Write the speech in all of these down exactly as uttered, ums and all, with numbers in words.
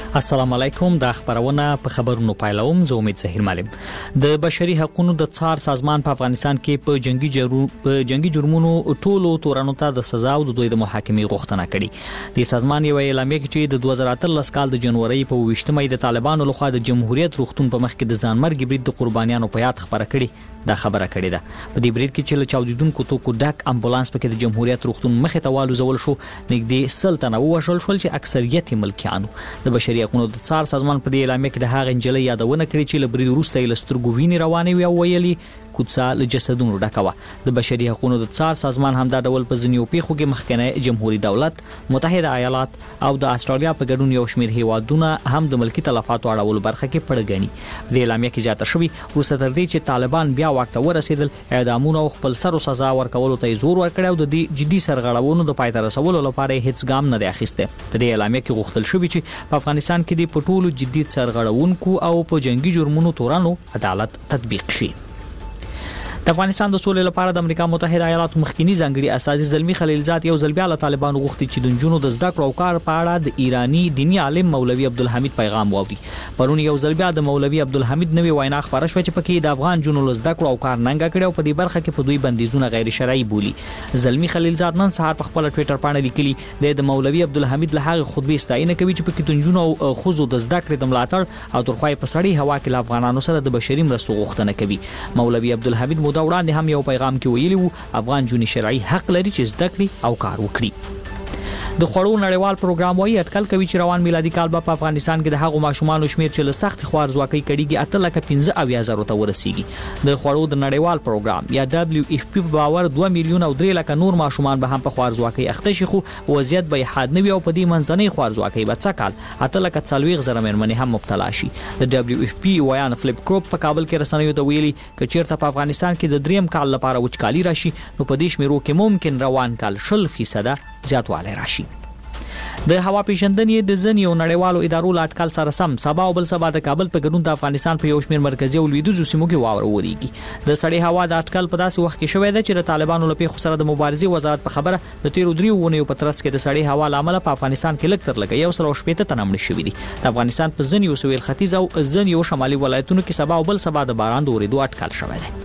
السلام علیکم. د خبرونه په خبرونو پایلوم. زه امید زهیر معلم. د بشري حقوقو د څار سازمان په افغانستان کې په جنگي جرم په جنگي جرمونو ټولو تورانو ته د سزا او د دوی د محاکمې غوښتنه کړې. د سازمان یو اعلامیه کې چې د دوه زره اتلس کال د جنوري په ویشتمه د طالبانو لخوا د جمهوریت روغتون په مخ کې د ځانمرګ برید د قربانیانو په یاد خبره کړې. دا خبره کړې ده. په دې برید کې چې له چاودیدونکو توکو ډک امبولانس پکې د جمهوریت روغتون مخې ته والوزول شو، نږدې سل تنه ووژل شول چې اکثریت ملکیانو. د بشري حقوقو د څار سازمان په دې اعلامیه کې د هغه انجلۍ یادونه کړې چې له برید وروسته یې له سترګو وینې روانې وې او ویلي کوڅه له جسدونو ډکه وه. د بشري حقوقو د څار سازمان همدا ډول په ځینو پیښو کې مخکنی جمهوریت دولت، متحده ایالات او د استرالیا په ګډون یو شمېر هیوادونه هم د ملکی تلفاتو اړولو برخه کې پړه ګڼي. د اعلامیه کې زیاته شوې وروسته تر دې چې طالبان بیا واک ته ورسېدل، اعدامونه او خپل سر او سزا ورکولو ته زور ورکړ او د دې جدي سرغړونو د پای ته رسولو لپاره هیڅ ګام نه دی اخیسته. په دې اعلامیه کې غوښتل شوی چې په افغانستان کې د پټولو جدي سرغړونکو او په جنگي جرمونو تورانو عدالت تطبیق شي. د افغانستان د سولې لپاره د امریکا متحده ایالاتو مخکنی ځانګړي استازي زلمی خلیلزاد یو ځل بیا له طالبانو غوښتي چې د نجونو د زده کړو او کار په اړه د ایرانی دینی عالم مولوي عبدالحمید پیغام واوري. پرون یو ځل بیا د مولوي عبدالحمید نوې وینا خبره شوه چې پکې د افغان جنونو له زده کړو او کار ننګه کړي او په دې برخه کې په دوی بندیزونه غیر شرعي بولي. زلمی خلیلزاد نن سهار په خپل ټوئیټر باندې لیکلي د مولوي عبدالحمید له هغه خطبې ستاینه کوي چې پکې د نجونو او ښځو د زده کړې د ملاتړ او ترخوای په سړی هوا کې له افغانانو سره د بشري مرستو غوښتنه کوي. مولوي عبدالحمید مودا وړاندې هم یو پیغام کې ویلی وو افغان جونې شرعي حق لري چې زده کړي او کار وکړي. د خوړو نړیوال پروګرام وايي اټکل کوي چې روان میلادي کال په افغانستان کې د هغو ماشومان شمیر چې له سخت خوارزواکۍ کړيږي اته لکه پنځه اویا زره ته ورسیږي. د خوړو د نړیوال پروګرام یا دبليو اف پی په باور دوه میلیون او درې لکه نور ماشومان به هم په خوارزواکۍ اخته شي، خو وضعیت به حاد نه وي او په دې منځنۍ خوارزواکۍ به څه کال اته لکه څلوېښت زره مېرمنې هم مبتلا شي. د دبليو اف پی ویان فلیپ کروپ په کابل کې رسنیو ته ویلي چې چیرته په افغانستان کې د دریم کال لپاره وچکالي راشي نو په دې شمیرو کې ممکن روان کال شل فیصد زیاتوالی راشي. د هوا پیژندنې د ځینو نړیوالو ادارو له اټکل سره سم سبا او بل سبا د کابل په ګډون د افغانستان په یو شمېر مرکزي او لویدیځو سیمو کې واوره وریږي. د سړې هوا د اټکل په داسې وخت کې شوې ده چې د طالبانو له پیښو سره د مبارزې وزارت په خبره د تیرو دریو ونیو په ترڅ کې د سړې هوا لامل په افغانستان کې لږ تر لږه یو سل او شپېته تنه مړه شوي دي. د افغانستان په ځینو سویل ختیځ او ځینو شمالي ولایتونو کې سبا او بل سبا د باران د اورېدو اټکل شوی دی.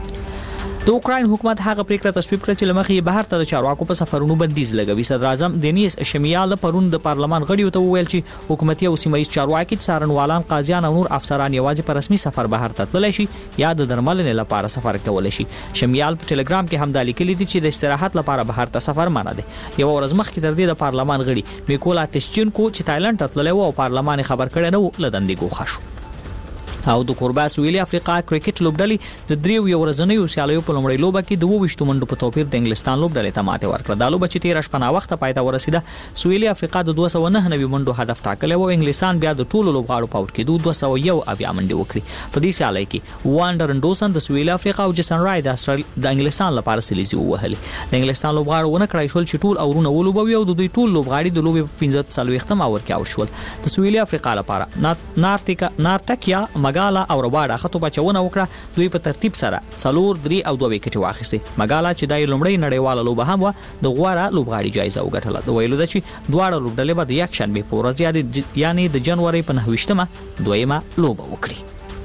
د اوکراین حکومت هغه پریکړه تصویب کړه چې لمخې بهر ته د چارواکو په سفرونو بندیز لګوي. صدر اعظم دینیس شمیال پرون د پارلمان غړیو ته وویل چې حکومتي او سیمایي چارواکي څارنوالان، قاضیان او نور افسران یوازې په رسمي سفر بهر ته تللی شي یا د درملنې لپاره سفر کولی شي. شمیال په ټلګرام کې هم دا لیکلي دي چې د استراحت لپاره بهر ته سفر منع دی. یو ورځ مخکې تر دې د پارلمان غړي میکولا تشچینکو چې تایلند ته تللی و او پارلمان خبر کړی نه و له دندې ګوښه شو. او د کوربا سویلي افریقا کرکټ لوبډلې د دریو یو ورځنیو سیالیو په لومړۍ لوبه کې د اووه ویشتو منډو په توپیر د انګلستان لوبډلې ته ماتې ورکړه. دا لوبه چې تېره شپه ناوخته پای ته ورسېده، سویلي افریقا د دوه سوه نهه نوي منډو هدف ټاکلی و. انګلستان بیا د ټولو لوبغاړو په اوټ کېدو دوه سوه یو اویا منډې وکړې. په دې سیالۍ کې وانډر انډوسن د سویلي افریقا او جیسن رای د د انګلستان لپاره سلیزي ووهلې. د انګلستان لوبغاړو ونه کړای شول چې ټول اورونه ولوبوي او د دوی ټول لوبغاړي د لوبې په پنځه څلوېښتم اور کې اوټ شول. د سویلي افریقا لپاره نارتیکا نارتکیا مګالا او رباډا خطو بچونه وکړه. دوی په ترتیب سره څلور درې او دوه وکټې واخیستې. مګالا چې د لومړۍ نړیواله لوبه هم و د غوړه لوبغاړي جایزه وګټله. د ویلو ده چې دواړه لوبډلې به د یکشنبې په ورځ یعنې د جنوري په نهه ویشتمه دویمه لوبه وکړي.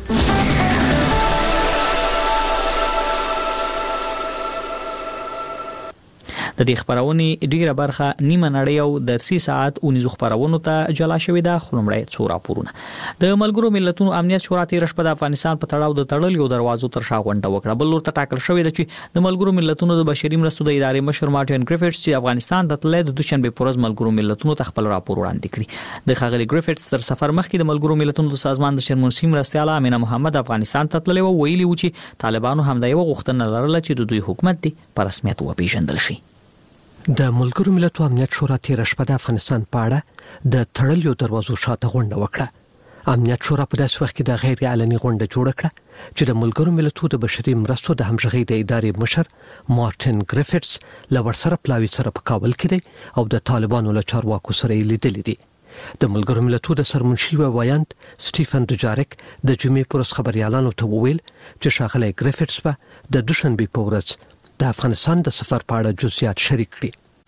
د دې خبرونې ډیره برخه نیمه نړۍ او درسي ساعت اونیزو خبرونو ته جلا شوې ده. خو لومړی څو راپورونه. د ملګرو ملتونو امنیت شورا تېره شپه د افغانستان په تړاو د تړلیو دروازو تر شا غونډه وکړه. بل لور ته ټاکل شوې ده چې د ملګرو ملتونو د بشري مرستو د ادارې مشر مارټین ګریفټس چې افغانستان ته تللی د دوشنبې په ورځ ملګرو ملتونو ته خپل راپور وړاندې کړي. د ښاغلي ګریفټس تر سفر مخکې د ملګرو ملتونو د سازمان د شرمنشي مرستیاله امینه محمد افغانستان ته تللی و. ویلي و چې طالبانو همدا یوه غوښتنه لرله چې د دوی حکومت دی په رسمیت وپېژندل شي. د ملګرو ملتونو امنیت شورا تېره شپه د افغانستان په اړه د تړلیو دروازو شاته غونډه وکړه. امنیت شورا په داسې وخت کې د غیر علني غونډه جوړه کړه چې د ملګرو ملتونو د بشري مرستو د همغږۍ د ادارې مشر مارټین ګریفټس له ورسره پلاوي سره په کابل کې دی او د طالبانو له چارواکو سره یې لیدلي دي. د ملګرو ملتونو د سرمنشي وایاند سټیفن دوجاریک د جمعې په ورځ خبریالانو ته وویل چې ښاغلی ګریفټس به د دوشنبې په ورځ د افغانستان د سفر په اړه جزئیات شریک کړي.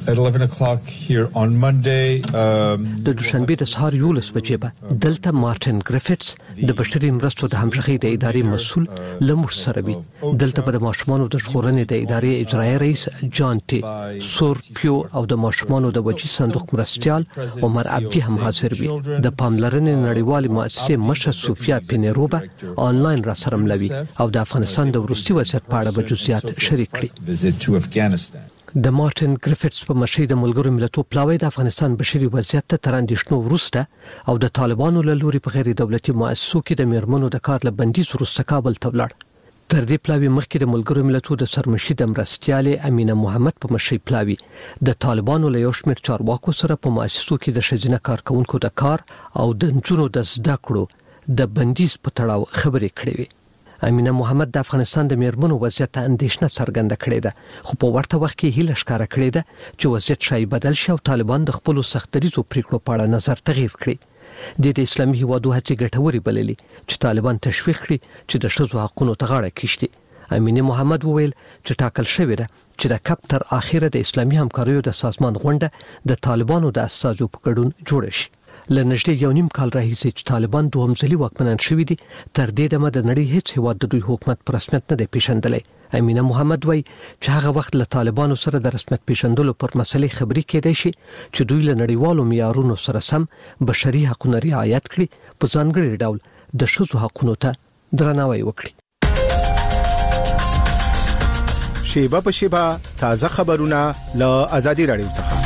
At eleven o'clock here on Monday. Um, د دوشنبه د سهار یولس بجې به دلته مارټن ګریفټس د بشري مرستو د همغږۍ د ادارې مسؤل لمر سره وي. دلته به د ماشومانو د ژغورنې د ادارې اجرایي رئیس جان ټي سور پیو او د ماشومانو د وجې صندوق مرستيال عمر عبدي هم حاضر وي. د پاملرنې نړیوالې مؤسسې مشر سوفیا پینیروبا آنلاین را سره ملوي او د افغانستان د وروستي وضعیت په اړه به جزئیات شریک کړي. د مارټن ګریفټس په مشرۍ د ملګرو ملتونو پلاوی د افغانستان بشري وضعیت ته تر اندېښنو وروسته او د طالبانو له لوري په غیر دولتي مؤسسو کې د میرمنو د کار له بندیز وروسته کابل ته ولاړ. تر دې پلاوی مخکې د ملګرو ملتونو د سرمشي د مرستيالې امینه محمد په مشرۍ پلاوی د طالبانو له یو شمېر چارواکو سره په مؤسسو کې د ښځینه کارکونکو د کار او د نجونو د زده کړو د بندیز په تړاو خبرې کړې وې. امینه محمد د افغانستان د میرمنو وضعیت ته اندېښنه څرګنده کړې ده، خو په ورته وخت کې هیله ښکاره کړې ده چې وضعیت شاید بدل شي او طالبان د خپل سختدریزو پریکړو په اړه نظر تغییر کړي. د دې اسلامي هیوادو هڅې ګټورې بللې چې طالبان تشویق کړي چې د ښځو حقوقو ته غاړه کېږدي. امینه محمد وویل چې ټاکل شوې ده چې د کپ تر اخره د اسلامي همکاریو د سازمان غونډه د طالبانو د اساسو په ګډون جوړه شي. لنږدې یو نیم کال راهیسې چې طالبان دوهم ځلي واکمنان شوي دي، تر دې دمه د نړۍ هیڅ هیواد د دوی حکومت په رسمیت نه دی پیژندلی. امینه محمد وایي چې هغه وخت له طالبانو سره د رسمیت پیژندلو پر مسلې خبرې کېدای شي چې دوی له نړیوالو معیارونو سره سم بشري حقوقو رعایت کړي، په ځانګړي ډول د ښځو حقوقو ته درناوی وکړي. شیبه په شیبه تازه خبرونه له آزادي رادیو څخه.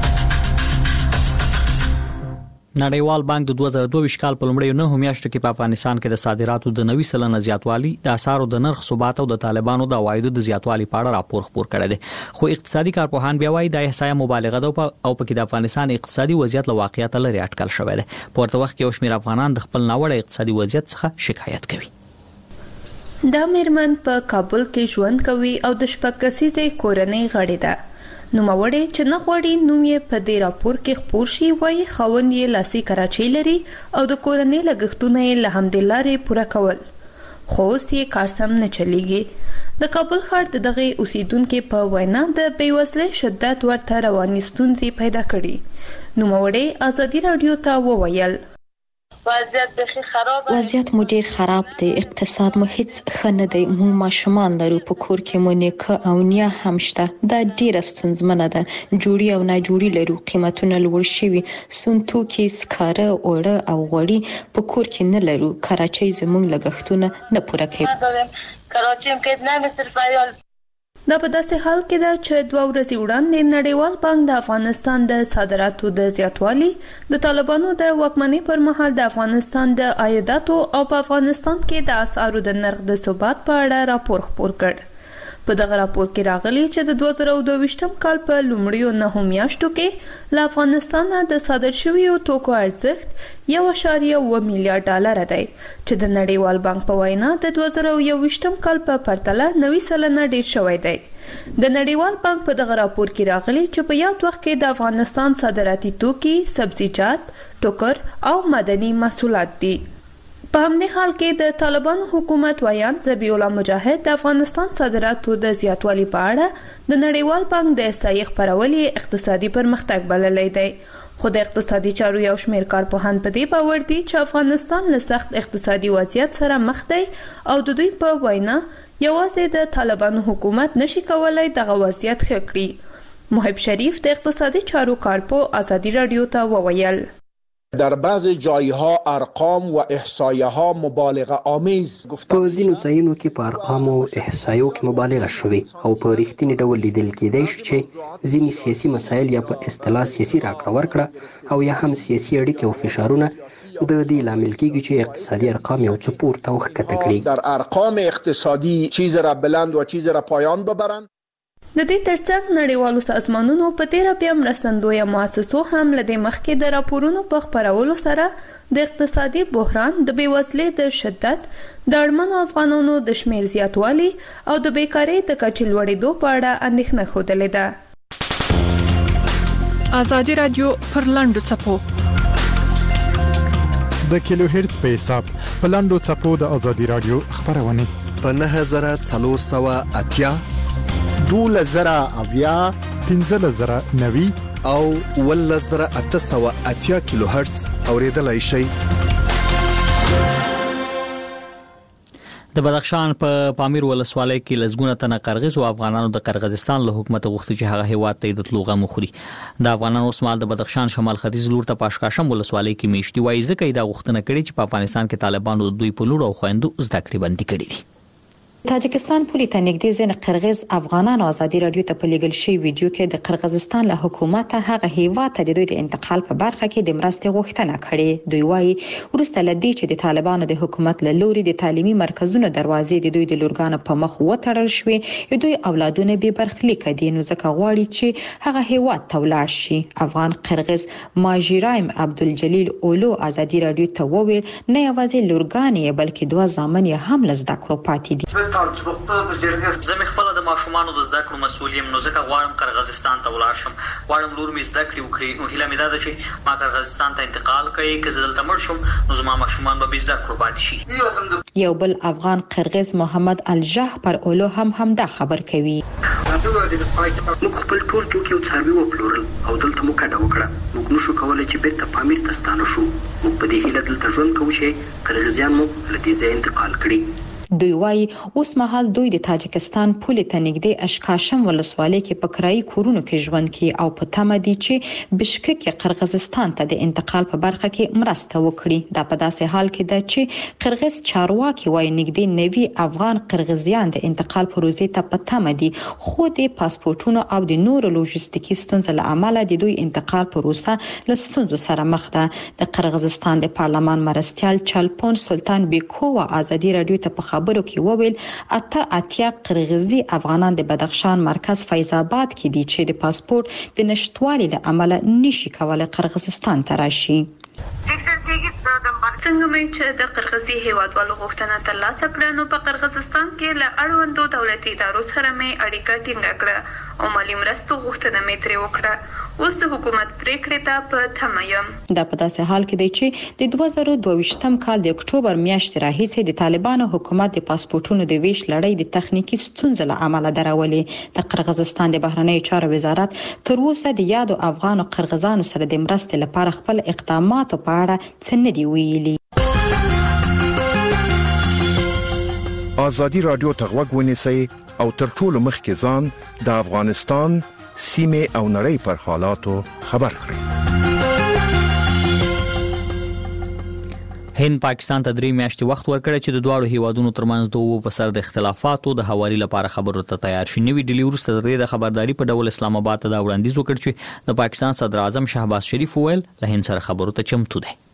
نړیوال بانک د دوه زره دوه ویشت کال په لومړیو نهو میاشتو کې په افغانستان کې د صادراتو د نوي سلنه زیاتوالي، د اسعارو د نرخ ثبات او د طالبانو د عوایدو د زیاتوالي په اړه راپور خپور کړی دی. خو اقتصادي کارپوهان بیا وایي د احصایه مبالغه ده او په کې د افغانستان اقتصادي وضعیت له واقعیت لري اټکل شوی دی. په ورته وخت کې یو شمېر افغانان د خپل ناوړه اقتصادي وضعیت څخه شکایت کوي. دا میرمن په کابل کې ژوند کوي او د شپږ کسیزې کورنۍ غړې ده. نوموړی چې نه غواړي نوم یې په دې راپور کې خپور شي، وایي خاوند یې لاسي کراچۍ لري او د کورنۍ لګښتونه یې له همدې لارې پوره کول، خو اوس یې کار سم نه چلیږي. د کابل ښار د دغه اوسیدونکو په وینا د بېوزلۍ شدت ورته رواني ستونزې پیدا کړي. نوموړی آزادي رادیو ته وویل وضعیت مو ډیر خراب دی، اقتصاد مو هیڅ ښه نه دی، مونږ ماشومان لرو، په کور کې مو نیکه او نیا هم شته، دا ډیره ستونزمنه ده، جوړي او ناجوړي لرو، قیمتونه لوړ شوي، سون توکي، سکاره، اوړه او غوړي په کور کې نه لرو، کراچۍ زموږ لګښتونه نه پوره کوي. دا په داسې حال کې ده چې دوه ورځې وړاندې نړیوال بانک د افغانستان د صادراتو د زیاتوالي، د طالبانو د واکمنۍ پر مهال د افغانستان د عایداتو او په افغانستان کې د اسعارو د نرخ د ثبات په اړه راپور خپور کړ. په دغه راپور کې راغلي چې د دوه زره دوه ویشتم کال په لومړیو نهو میاشتو کې له افغانستان د صادر شویو توکو ارزښت یو اعشاریه اوه میلیارډ ډالر دی، چې د نړیوال بانک په وینا د دوه زره یو ویشتم کال په پرتله نوي سلنه ډیر شوی دی. د نړیوال بانک په دغه راپور کې راغلي چې په یاد وخت کې د افغانستان صادراتي توکي، سبزیجات، ټوکر او مدني محصولات دي. په همدې حال کې د طالبانو حکومت ویان ذبیح الله مجاهد د افغانستان صادراتو د زیاتوالي په اړه د نړیوال بانک د احصایې خپرول اقتصادي پرمختګ بللی دی. خو د اقتصادي چارو یو شمېر کارپوهان په دې باور دي چې افغانستان له سخت اقتصادي وضعیت سره مخ دی او د دوی په وینا یوازې د طالبانو حکومت نشي کولای دغه وضعیت ښه کړي. محب شریف د اقتصادي چارو کارپو آزادی رادیو ته وویل در بعض جایها ارقام و احصایه ها مبالغه آمیز گفتن. په ځینو ځایونو کې په ارقامو او احصایو کې مبالغه شوې او په رښتینی ډول لیدل کېدای شي چې ځینې سیاسي مسایل یا په اصطلاح سیاسي راکړه ورکړه او یا هم سیاسي اړیکې او فشارونه د دې لامل کېږي چې اقتصادي ارقام یو څه پورته او ښکته کړي. در ارقام اقتصادی چیز را بلند و چیز را پایان ببرند. د دې ترڅنګ نړیوالو سازمانونو په تیره بیا مرستندویه مؤسسو هم له دې مخکې د راپورونو په خپرولو سره د اقتصادي بحران، د بېوزلۍ د شدت، د اړمنو افغانانو د شمېر زیاتوالي او د بیکارۍ د کچې لوړېدو په اړه اندېښنه ښودلې ده. آزادي رادیو پر لاندو څپو د کیلو هرتز په حساب په لاندو څپو د آزادي رادیو خبرونه په نهه زره څلور سوه اتیا، دولس زره اویا، پنځه زره نوي او ولس زره اته سوه اتیا کیلو هرتز اوریدلای شئ. د بدخشان په پا پامیر ولسوالۍ کې لزګونه تنه قرغیز او افغانانو د قرغیزستان له حکومت غوښتي چې هغه هیواد ته د تلوغه مخوري. د افغانانو اوسمال د بدخشان شمال ختیځ لور ته پاشکاشم ولسوالۍ کې میشتي وایي ځکه دا غوښتنه کړې چې په افغانستان کې طالبانو د دوی په لور او خويندو زده کړې بندي کړې دي. تاجکستان پولی ته نږدې ځین قرغیز افغانانو ازادي رادیو ته په لیږل شوی ویډیو کې د قرغیزستان له حکومت هغه هیواد ته د دوی د انتقال په برخه کې د مرستې غوښتنه کړې. دوی وایي ورسته لدی چې د طالبانو د حکومت له لوري د تعلیمي مرکزونو دروازې د دوی د لورګانو په مخ وتړل شوې، دوی اولادونه به برخلیک دي نو ځکه غواړي چې هغه هیواد ته ولاړ شي. افغان قرغیز ماجرایم عبدالجلیل اولو ازادي رادیو ته وویل نه یوازې لورګانې بلکې دوه ځامن هم لزده کړو پاتې دي. زه مې خپل د ماشومانو د زده کړو مسؤل یم نو ځکه غواړم قرغیزستان ته ولاړ شم. غواړم لور مې زده کړې وکړي. نو هیله مې ده چې ما قرغیزستان ته انتقال کړي که زه دلته مړ شم نو زما ماشومان به زده کړو پاتې شي. یو بل افغان قرغیز محمد الجاه پر اولو هم هم دا خبر کوي. موږ خپل ټول توکي او څاروي وپلورل او دلته مو کډه وکړه. موږ نشو کولای چې بیرته پامیر ته ستانه شو. موږ په دې هیله دلته ژوند کوو چې قرغیزیان مو له دې ځایه انتقال کړي. دوی وایي اوس مهال دوی د تاجکستان پولې ته نږدې اشکاشم ولسوالۍ کې په کرایي کورونو کې ژوند کوي او په تمه دي چې بشکک قرغیزستان ته د انتقال په برخه کې مرسته وکړي. دا په داسې حال کې ده چې قرغیز چارواکي وایي نږدې نوي افغان قرغیزیان د انتقال پروژې ته په تمه دي خو د پاسپورتونو او د نورو لوجستیکي ستونزو له امله د دوی انتقال پروسه له ستونزو سره مخ ده. د قرغیزستان د پارلمان مرستيال چلپون سلطان بیکووا ازادي رادیو ته په خبرو کې وویل اته اتیا قرغیزي افغانان د بدخشان مرکز فیض آباد کې دي چې د پاسپورت د نشټوالي له امله نشي کولای قرغیزستان ته راشي. څنګه مې چې د قرغیزي هیوادوالو غوښتنه ترلاسه کړه نو په قرغیزستان کې له اړوندو دولتي ادارو سره مې اړیکه ټینګه کړه او مالي مرستو غوښتنه مې ترې وکړه. اوس د حکومت پریکړې ته په تمه یم. دا په داسې حال کې دی چې د دوه زره دوه ویشتم کال د اکتوبر میاشتې راهیسې د طالبانو حکومت د پاسپورتونو د ویش لړۍ د تخنیکی ستونزو له امله درولې. د قرغیزستان د بهرنیو چارو وزارت تر اوسه د یادو افغان او قرغیزانو سره د مرستې لپاره خپل اقدامات په اړه څه نه دی ویلي. ازادي رادیو ته غوږ ونیسئ او تر ټولو مخکې ځان د افغانستان سیمه او نړۍ پر حالاتو خبر کړئ. هند پاکستان ته درې میاشتې وخت ورکړی چې د دواړو هیوادونو ترمنځ دوه په سر د اختلافاتو د حوالي لپاره خبرو ته تیار شي. نوې ډیلی ورسته د خبرداري په ډول اسلام آباد ته دا وړاندیز وکړ چې د پاکستان صدر اعظم شهباز شریف ویل له هند سره خبرو ته چمتو دی.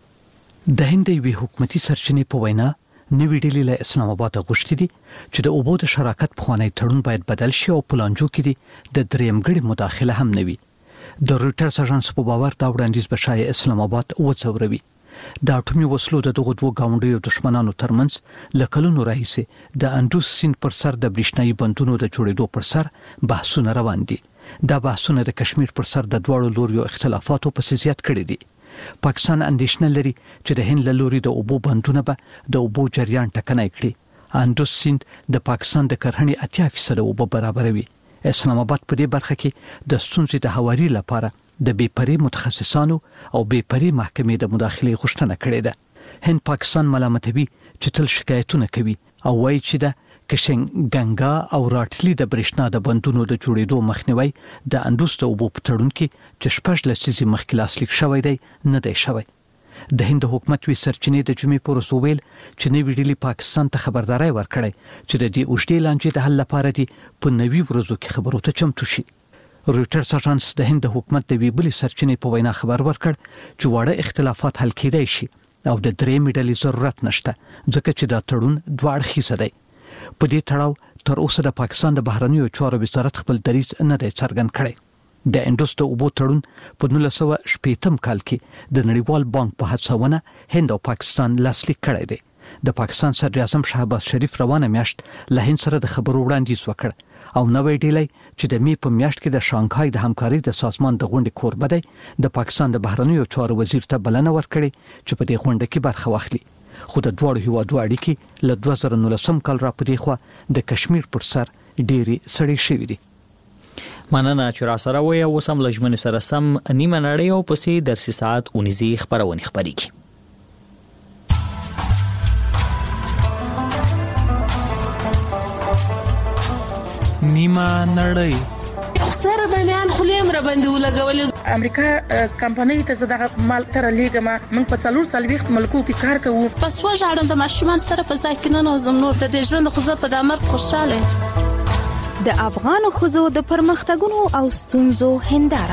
د هند وی حکومتي سرچینې په وینا نوې ډیلی له اسلام آباد غوښتي دي چې د اوبو د شراکت په خوانی تړون باید بدل شي او پلانجو کې دي د دریم غړي مداخله هم نوي. د رويټرز اژانس په باور دا وړاندیز به شای اسلام آباد وڅوروي. د اټومي وسلو د دغه دوه گاونډیو دشمنانو ترمنځ لکلونو راهیسه د اندوس سیند پر سر د برېښنايي بندونو د جوړېدو پر سر بحثونه روان دي. دا بحثونه د کشمیر پر سر د دوړو لوريو اختلافاتو په زیات کړي دي. پاکستان اندیشنه لري چې د هند له لوري د اوبو بندونه به د اوبو جریان ټکنای کړي. اندوس سیند د پاکستان د کرهڼې اتیا فیصد اوبه برابروي. اسلام آباد په دې برخه کې د ستونزې د حواري لپاره د بیپري متخصصانو او بیپري محکمې د مداخله غوښتنه کړې ده. هند پاکستان ملامتوي چې تل شکایتونه کوي او وایي چې د کشنګنګا او راټلی د برېښنا د بندونو د جوړېدو مخنیوي د اندوس د اوبو په تړون کې چې شپږ لسیزې مخکې لاسلیک شوی دی نه دی شوی. د هند حکومت وی سرچینې د جمعې پر ورځ ویل چې نوې ډیلی پاکستان ته خبرداري ورکړې چې د دې اوږدې لانجې د حل لپاره دی په نوي ورځو کې خبرو ته چمتو شي. رويټرز اژانس د هند حکومت د وی بلی سرچینې په وینا خبر ورکړ چې واړه اختلافات حل کېدای شي او د درې میډلې ضرورت نشته ځکه چې دا تړون دوه اړخیز دی. په دې تړاو تر اوسه د پاکستان د بهرنیو چارو وزارت خپل دریځ نه دی څرګند کړی. د اندوس د اوبو تړون په نولس سوه شپږم کال کې د نړیوال بانک په هڅونه هند او پاکستان لاسلیک کړی دی. د پاکستان صدر اعظم شهباز شریف روانه میاشت له هند سره د خبرو وړاندیز وکړ او نوې ډیلی چې د می په میاشت کې د شانګهای د همکارۍ د سازمان د غونډې کوربه دی د پاکستان د بهرنیو چارو وزیر ته بلنه ورکړي چې په دې غونډه کې برخه واخلي. خو د دوړو هیوادو اړیکې له دوه زره نولسم کال را پدې خو د کشمیر پر سر ډېری سړې شوې دي. مننه چې را سره وې او سم لجمن سره سم نیمه نړۍ او پسې درسي ساعت اونیزي خبرونه خبريږي. نیمه نړۍ سره د میان خلیم را باندې ولګولې. امریکا کمپنۍ ته زداغه مال تر لیګما موږ په څلور سلويخت ملکو کې کار کوو. پس وژاړم د ماشومان سره په ځای کې نه نوزم نور د دې ژوند خو زه په دامر خوشاله. د افغان خزو د پرمختګونو او ستونزو هنداره.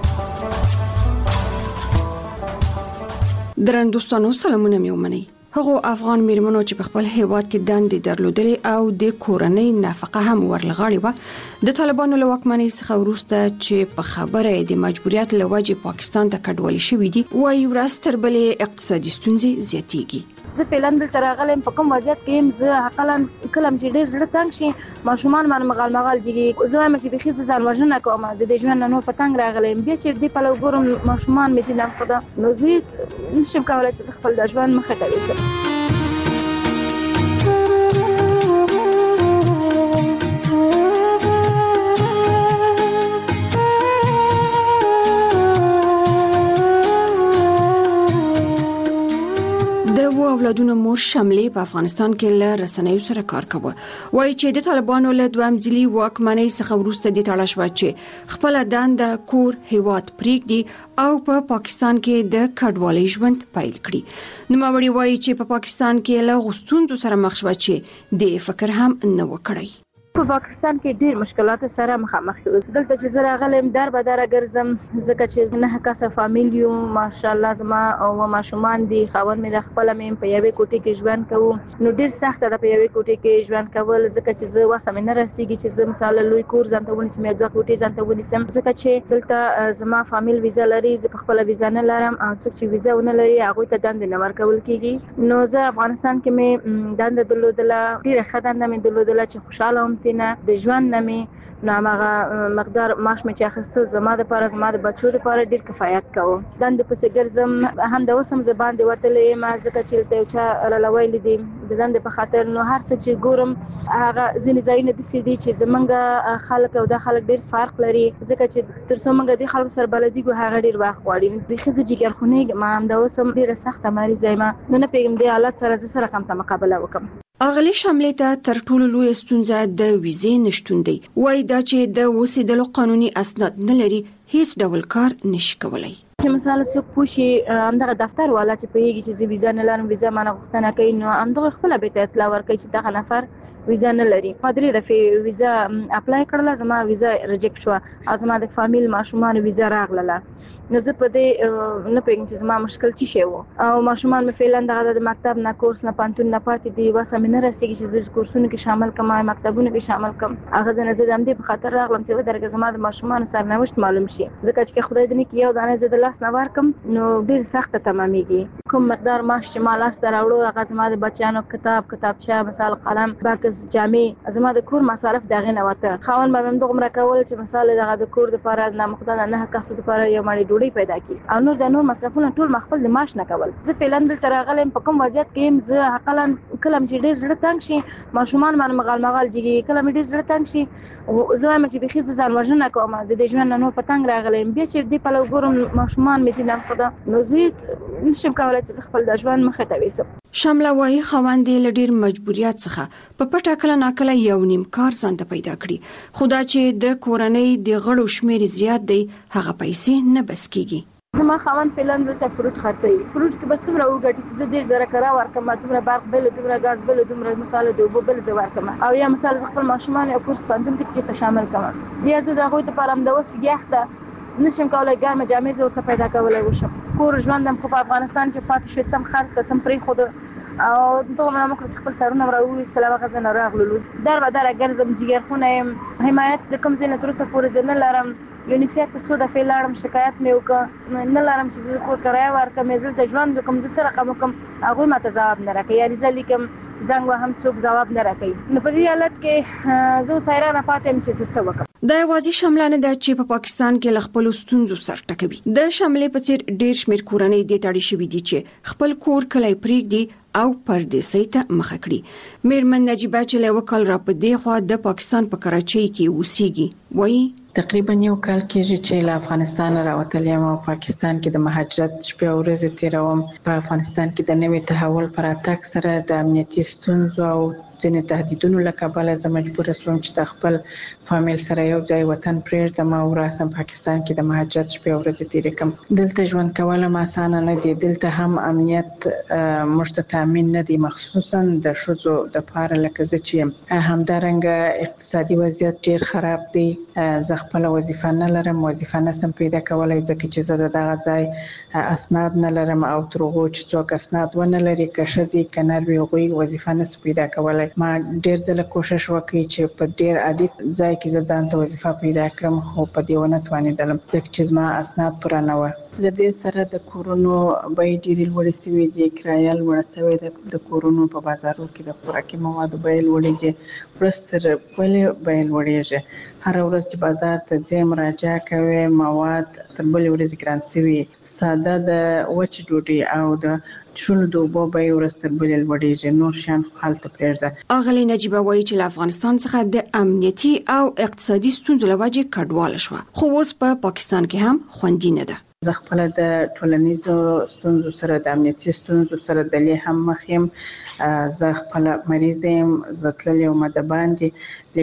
درنوستانو سلامونه مې ومنئ. هغه افغان میرمنو چې په خپل هیواد کې دندې درلودلې او د کورنۍ نفقه هم ورلغړې و د طالبانو له واکمنۍ څخه وروسته چې په خبره د مجبوریت له وجې پاکستان ته کډوالي شوې دي وايي ورځ تر بلې اقتصادي ستونزې زیاتېږي. زه فعلاً دلته راغلم په کوم وضعیت کې يم. زه حقلاً کلم چې ډېر زړه تنګ شي ماشومان باندې مغال مغال جګي زه وایم چې بخي ځان وژنه کوم د دې ژوند نو په تنګ راغلم بیا چې دې په لور ګورم ماشومان مې دي نه خدا نو زه نشم کولای چې خپل د ژوند مخه ته وسم. اولادونو مور شملې په افغانستان کې له رسنیو سره کار کوي. وایي چې د طالبانو له دوام ځلي واکمنۍ څخه وروسته د تړل شو چې خپل دنده کور هیواد پریږدي او په پا پاکستان کې د کډوالۍ ژوند پیل کړي. نوموړي وایي چې په پا پاکستان کې له غوښتنو سره مخ شو چې د فکر هم نه وکړي. په پاکستان کې ډېر مشکلات سره مخامخ یو. دلته چې زه راغلم در به در ګرځم ځکه چې نه کاسه فامیلیو ماشاءالله زما او ماشومان دي خاون مې د خپل مې په یوې کوټې کې ژوند کوو نو ډېر سخت ده په یوې کوټې کې ژوند کول ځکه چې زه واسه مې نه رسیږي چې زه مثال لوی کور ځانته ونیسم یا دوه کوټې ځانته ونیسم ځکه چې دلته زما فامیل ویزا لري زه په خپل ویزا نه لرم او څوک چې ویزا ونه لري هغه ته دند نه ورکول کیږي. نو زه افغانستان کې مې دند درلودله ډېر ښه دند مې درلودله چې خوشاله هم نه د ژوند نمې نو هغه مقدار معاش مې چې اخیسته زما د لپاره زما د بچو لپاره ډیر کفایت کوي. دند پسې ګرځم هم د وسم زبان دی وتلې ما ځکه چې ته چا رلوي لیدي د دند په خاطر نو هر څه چې ګورم هغه ځینې ځایونه د سې دي چې زمونږ خلک او د خلک ډیر فرق لري ځکه چې تر څو موږ د خلکو سره بلدي ګو هغه ډیر وخت غواړي. د خزه جګر خونې ما هم د وسم ډیر سخت مریض یم نو نه پیګم د حالت سره سره کوم ته مقابله وکم. اغلی شملې ته تر ټولو لوی ستونزه د ویزې نشټون دی. وای دا چې د اوسېدلو قانوني اسناد نه لري هیڅ ډول کار نشي کولای. چې مثلا څوک پوښي همدغه دفتر والا چې پیږي چې زه ویزا نه لرم ویزا مانه غوښتنه کوي نو همدغه خپل به ته اطلاع ورکړي چې دغه نفر ویزا نه لري. پدری د ویزا اپلای کړل زما ویزا ریجیکټ شو او زما د فامیل ماشومان ویزا راغله نو زه په دې نه پیږم چې زما مشکل چی شی وو او ماشومان مې فعلا دغه د مکتب نه کورس نه پانتون نه پاتې دی واسه مې نه رسیږي چې د کورسونو کې شامل کما مکتبونو کې شامل کم هغه زنه زه د دې په خاطر راغلم چې درګه زما د ماشومان سرنوشت معلوم شي ځکه چې خدای دې نه کې یو دانه زه د لاس نه ورکم نو ډیر سخت تمامېږي. کوم مقدار معاش چې مال است راوړو هغه زما د بچیانو کتاب کتابچه مثال قلم باکس جامې زما د کور مصارف دغه نه وته خاون به هم دغه کول چې مثال دغه د کور د لپاره نه مخدانه نه کاسو د لپاره یو مړی ډوډۍ پیدا کی او نور د نور مصرفونه ټول مخفل د معاش نه کول. زه فعلا دلته راغلم په کوم وضعیت کې زه حقلا کلم چې ډیر زړه تنګ شي ماشومان باندې مغال مغال جګي کلم ډیر زړه تنګ شي او زه وایم چې بخي ځان وژنه کوم د دې ژوند نو په تنګ راغلم بیا چې دې په لور ګورم ماشومان مې دي نه خدا نو زه نشم کولای چې خپل د ژوند مخه ته وسم. شامله وای خوندې لډیر مجبوریت څخه په پټه کله ناکله یو نیم کار ځان پیدا کړي خدا چې د کورنۍ د غړو شمیر زیات دی هغه پیسې نه بس کیږي. زما خوان پلان ورته فروټ خرڅي فروټ کې بس څومره وګټي چې زه ډیر زره کرا ورکم دومره برق بل دومره غاز بل دومره مصالحه د وبو بل زه ورکم او یا مثال ز خپل ماشومان او کورس فندم کې ته شامل کوم بیا زه د غوې ته پرم د وسګیخته نشم کولای ګرمه جامې زه ورته پیدا کولای وشم. کور ژوندم په افغانستان کې پاتې شو سم خرڅ قسم پرې خود او دغه موږ خپل سرونه راوړو استلام غزنه راغلو در و در ګرځم جګر خونه حمایت د کوم زینه تر څو پورې زنه لرم یونیسیف ته سودا فعلارم شکایت مې وکړ نه لرم چې زه کور کرای ورکم زه د ژوند کوم زه سره کوم کوم هغه ماته جواب نه راکړي یا رسالې کوم زنګ وهم څوک جواب نه راکړي نو په دې حالت کې زه سایرانه پاتم چې څه وکم. د یوازې شملانه د چې په پاکستان کې لخپل ستونزو سر ټکوي د شملې په څیر ډیر شمیر کورنۍ د تاړي شوې دي چې خپل کور کله پریږدي او پردیسۍ ته مخه کړي. میرمن نجیبه چې له وکال را په دی خو د پاکستان په کراچۍ کې اوسېږي وایي تقریبا یو کال کېږي چې له افغانستان راوتل یم او پاکستان کې د مهاجرت شپې او ورځې تیروم. په افغانستان کې د نوي تحول پر اتاک سره د امنیتي ستونزو او ځینې تهدیدونو له کبله زه مجبور شوم چې د خپل فامیل سره یو ځای وطن پرېږدم او راسم پاکستان کې د مهاجرت شپې او ورځې تیرې کړم. دلته ژوند کول هم اسانه نه دي. دلته هم امنیت موږ ته تامین نه دی، مخصوصا د ښځو دپاره لکه زه چې یم. همدارنګه اقتصادي وضعیت ډېر خراب دی. زه خپل وظیفه نه لرم، وظیفه نسم پیدا کولای ځکه چې زه د دغه ځای اسناد نه لرم او تر هغو چې څوک اسناد ونه لري که ښځې که نر وي هغوی وظیفه نسي پیدا کولای. ما ډېر ځله کوشش وکړی چې په ډېر عادي ځای کې زه ځان ته وظیفه پیدا کړم خو په دې ونه توانېدلم ځکه چې زما اسناد پوره نه وه. له دې سره د کورونو بیې ډېرې لوړې شوې دي، کرایه لوړه شوې ده، د کورونو په بازارو کې د خوراکي موادو بیې لوړې دي، ورځ تر بلې بیې لوړېږي. هره ورځ چې بازار ته ځې مراجعه کوې مواد تر بلې ورځې ګران شوي. ساده د وچې ډوډۍ او د څښلو د اوبو بیې ورځ تر بلې لوړېږي، نور شیان هلته پرېږده. اغلې نجیبه وایي چې له افغانستان څخه د امنیتي او اقتصادي ستونزو له وجې کډواله شوه خو اوس په پاکستان کې هم خوندي نه ده. زه خپل د ټولنیزو ستونزو سره د امنیتي ستونزو سره د لې هم مخ یم. زه خپل مریض یم، زه تللی وم د باندې،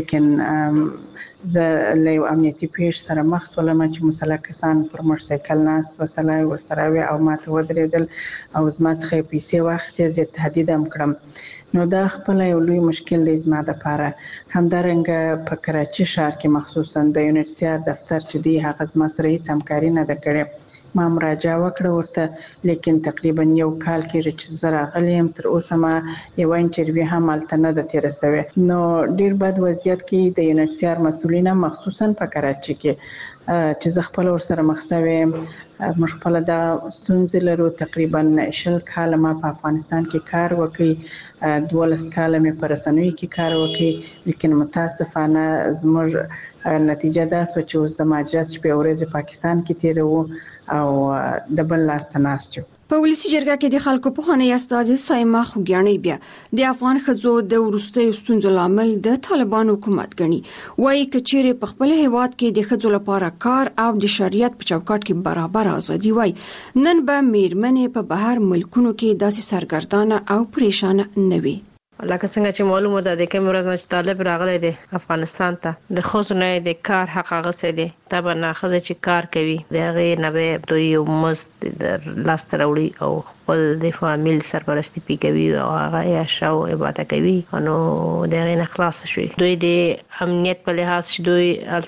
لیکن زه له یو امنیتي پیښ سره مخ شولم چې مسلح کسان پر موټرسایکل ناست وسله ورسره وي او ما ته ودرېدل او زما څخه یې پیسې واخیستې، زه تهدید هم کړم. نو دا خپل یو لوی مشکل دی زما دپاره. همدارنګه په کراچي ښار کې مخصوصا د یو ان ایچ سی آر دفتر چې دی هغه زما سره هیڅ همکاري نه ده کړې. ما مراجعه وکړه ورته، لیکن تقریبا یو کال کېږي چې زه راغلی یم، تر اوسه ما یوه انټرویو هم هلته نه ده تېره شوې. نو ډېر بد وضعیت کې د یو ان ایچ سی آر مسؤلین هم مخصوصا په کراچي کې چې زه خپل ورسره مخ شوې یم. موږ خپل د ستونزې لرو. تقریبا شل کاله ما په افغانستان کې کار وکړ، دولس کاله مې په رسنیو کې کار وکړ، لیکن متاسفانه زموږ نتیجه دا شوه چې اوس د مهاجرت شپې او ورځې پاکستان کې تېروو او د بل لاس ته ناست یو. په ولسی جرګه کې د خلکو پوهنې استاد سایما خوګیاڼي بیا د افغان ښځو د وروستیو ستونزو لامل د طالبان حکومت ګڼي. وایي که چیرې په خپل هیواد کې د ښځو لپاره کار او د شریعت په چوکاټ کې برابر ازادي وای، نن به میرمنې په بهر ملکونو کې داسې سرګردانه او پریشانه نه وي. لکه څنګه چې معلومه ده د کوم ورځ نه چې طالب راغلی دی افغانستان ته د ښځو نه د کار حق اخیستی دی. طبعا ښځه چې کار کوي د هغې نه به دوی یو مزد لاسته راوړي او خپل د فامیل سرپرستي پې کوي او هغه عیشه او عبادت کوي، نو د هغې نه خلاصه شوي. دوی د امنیت په لحاظ چې دوی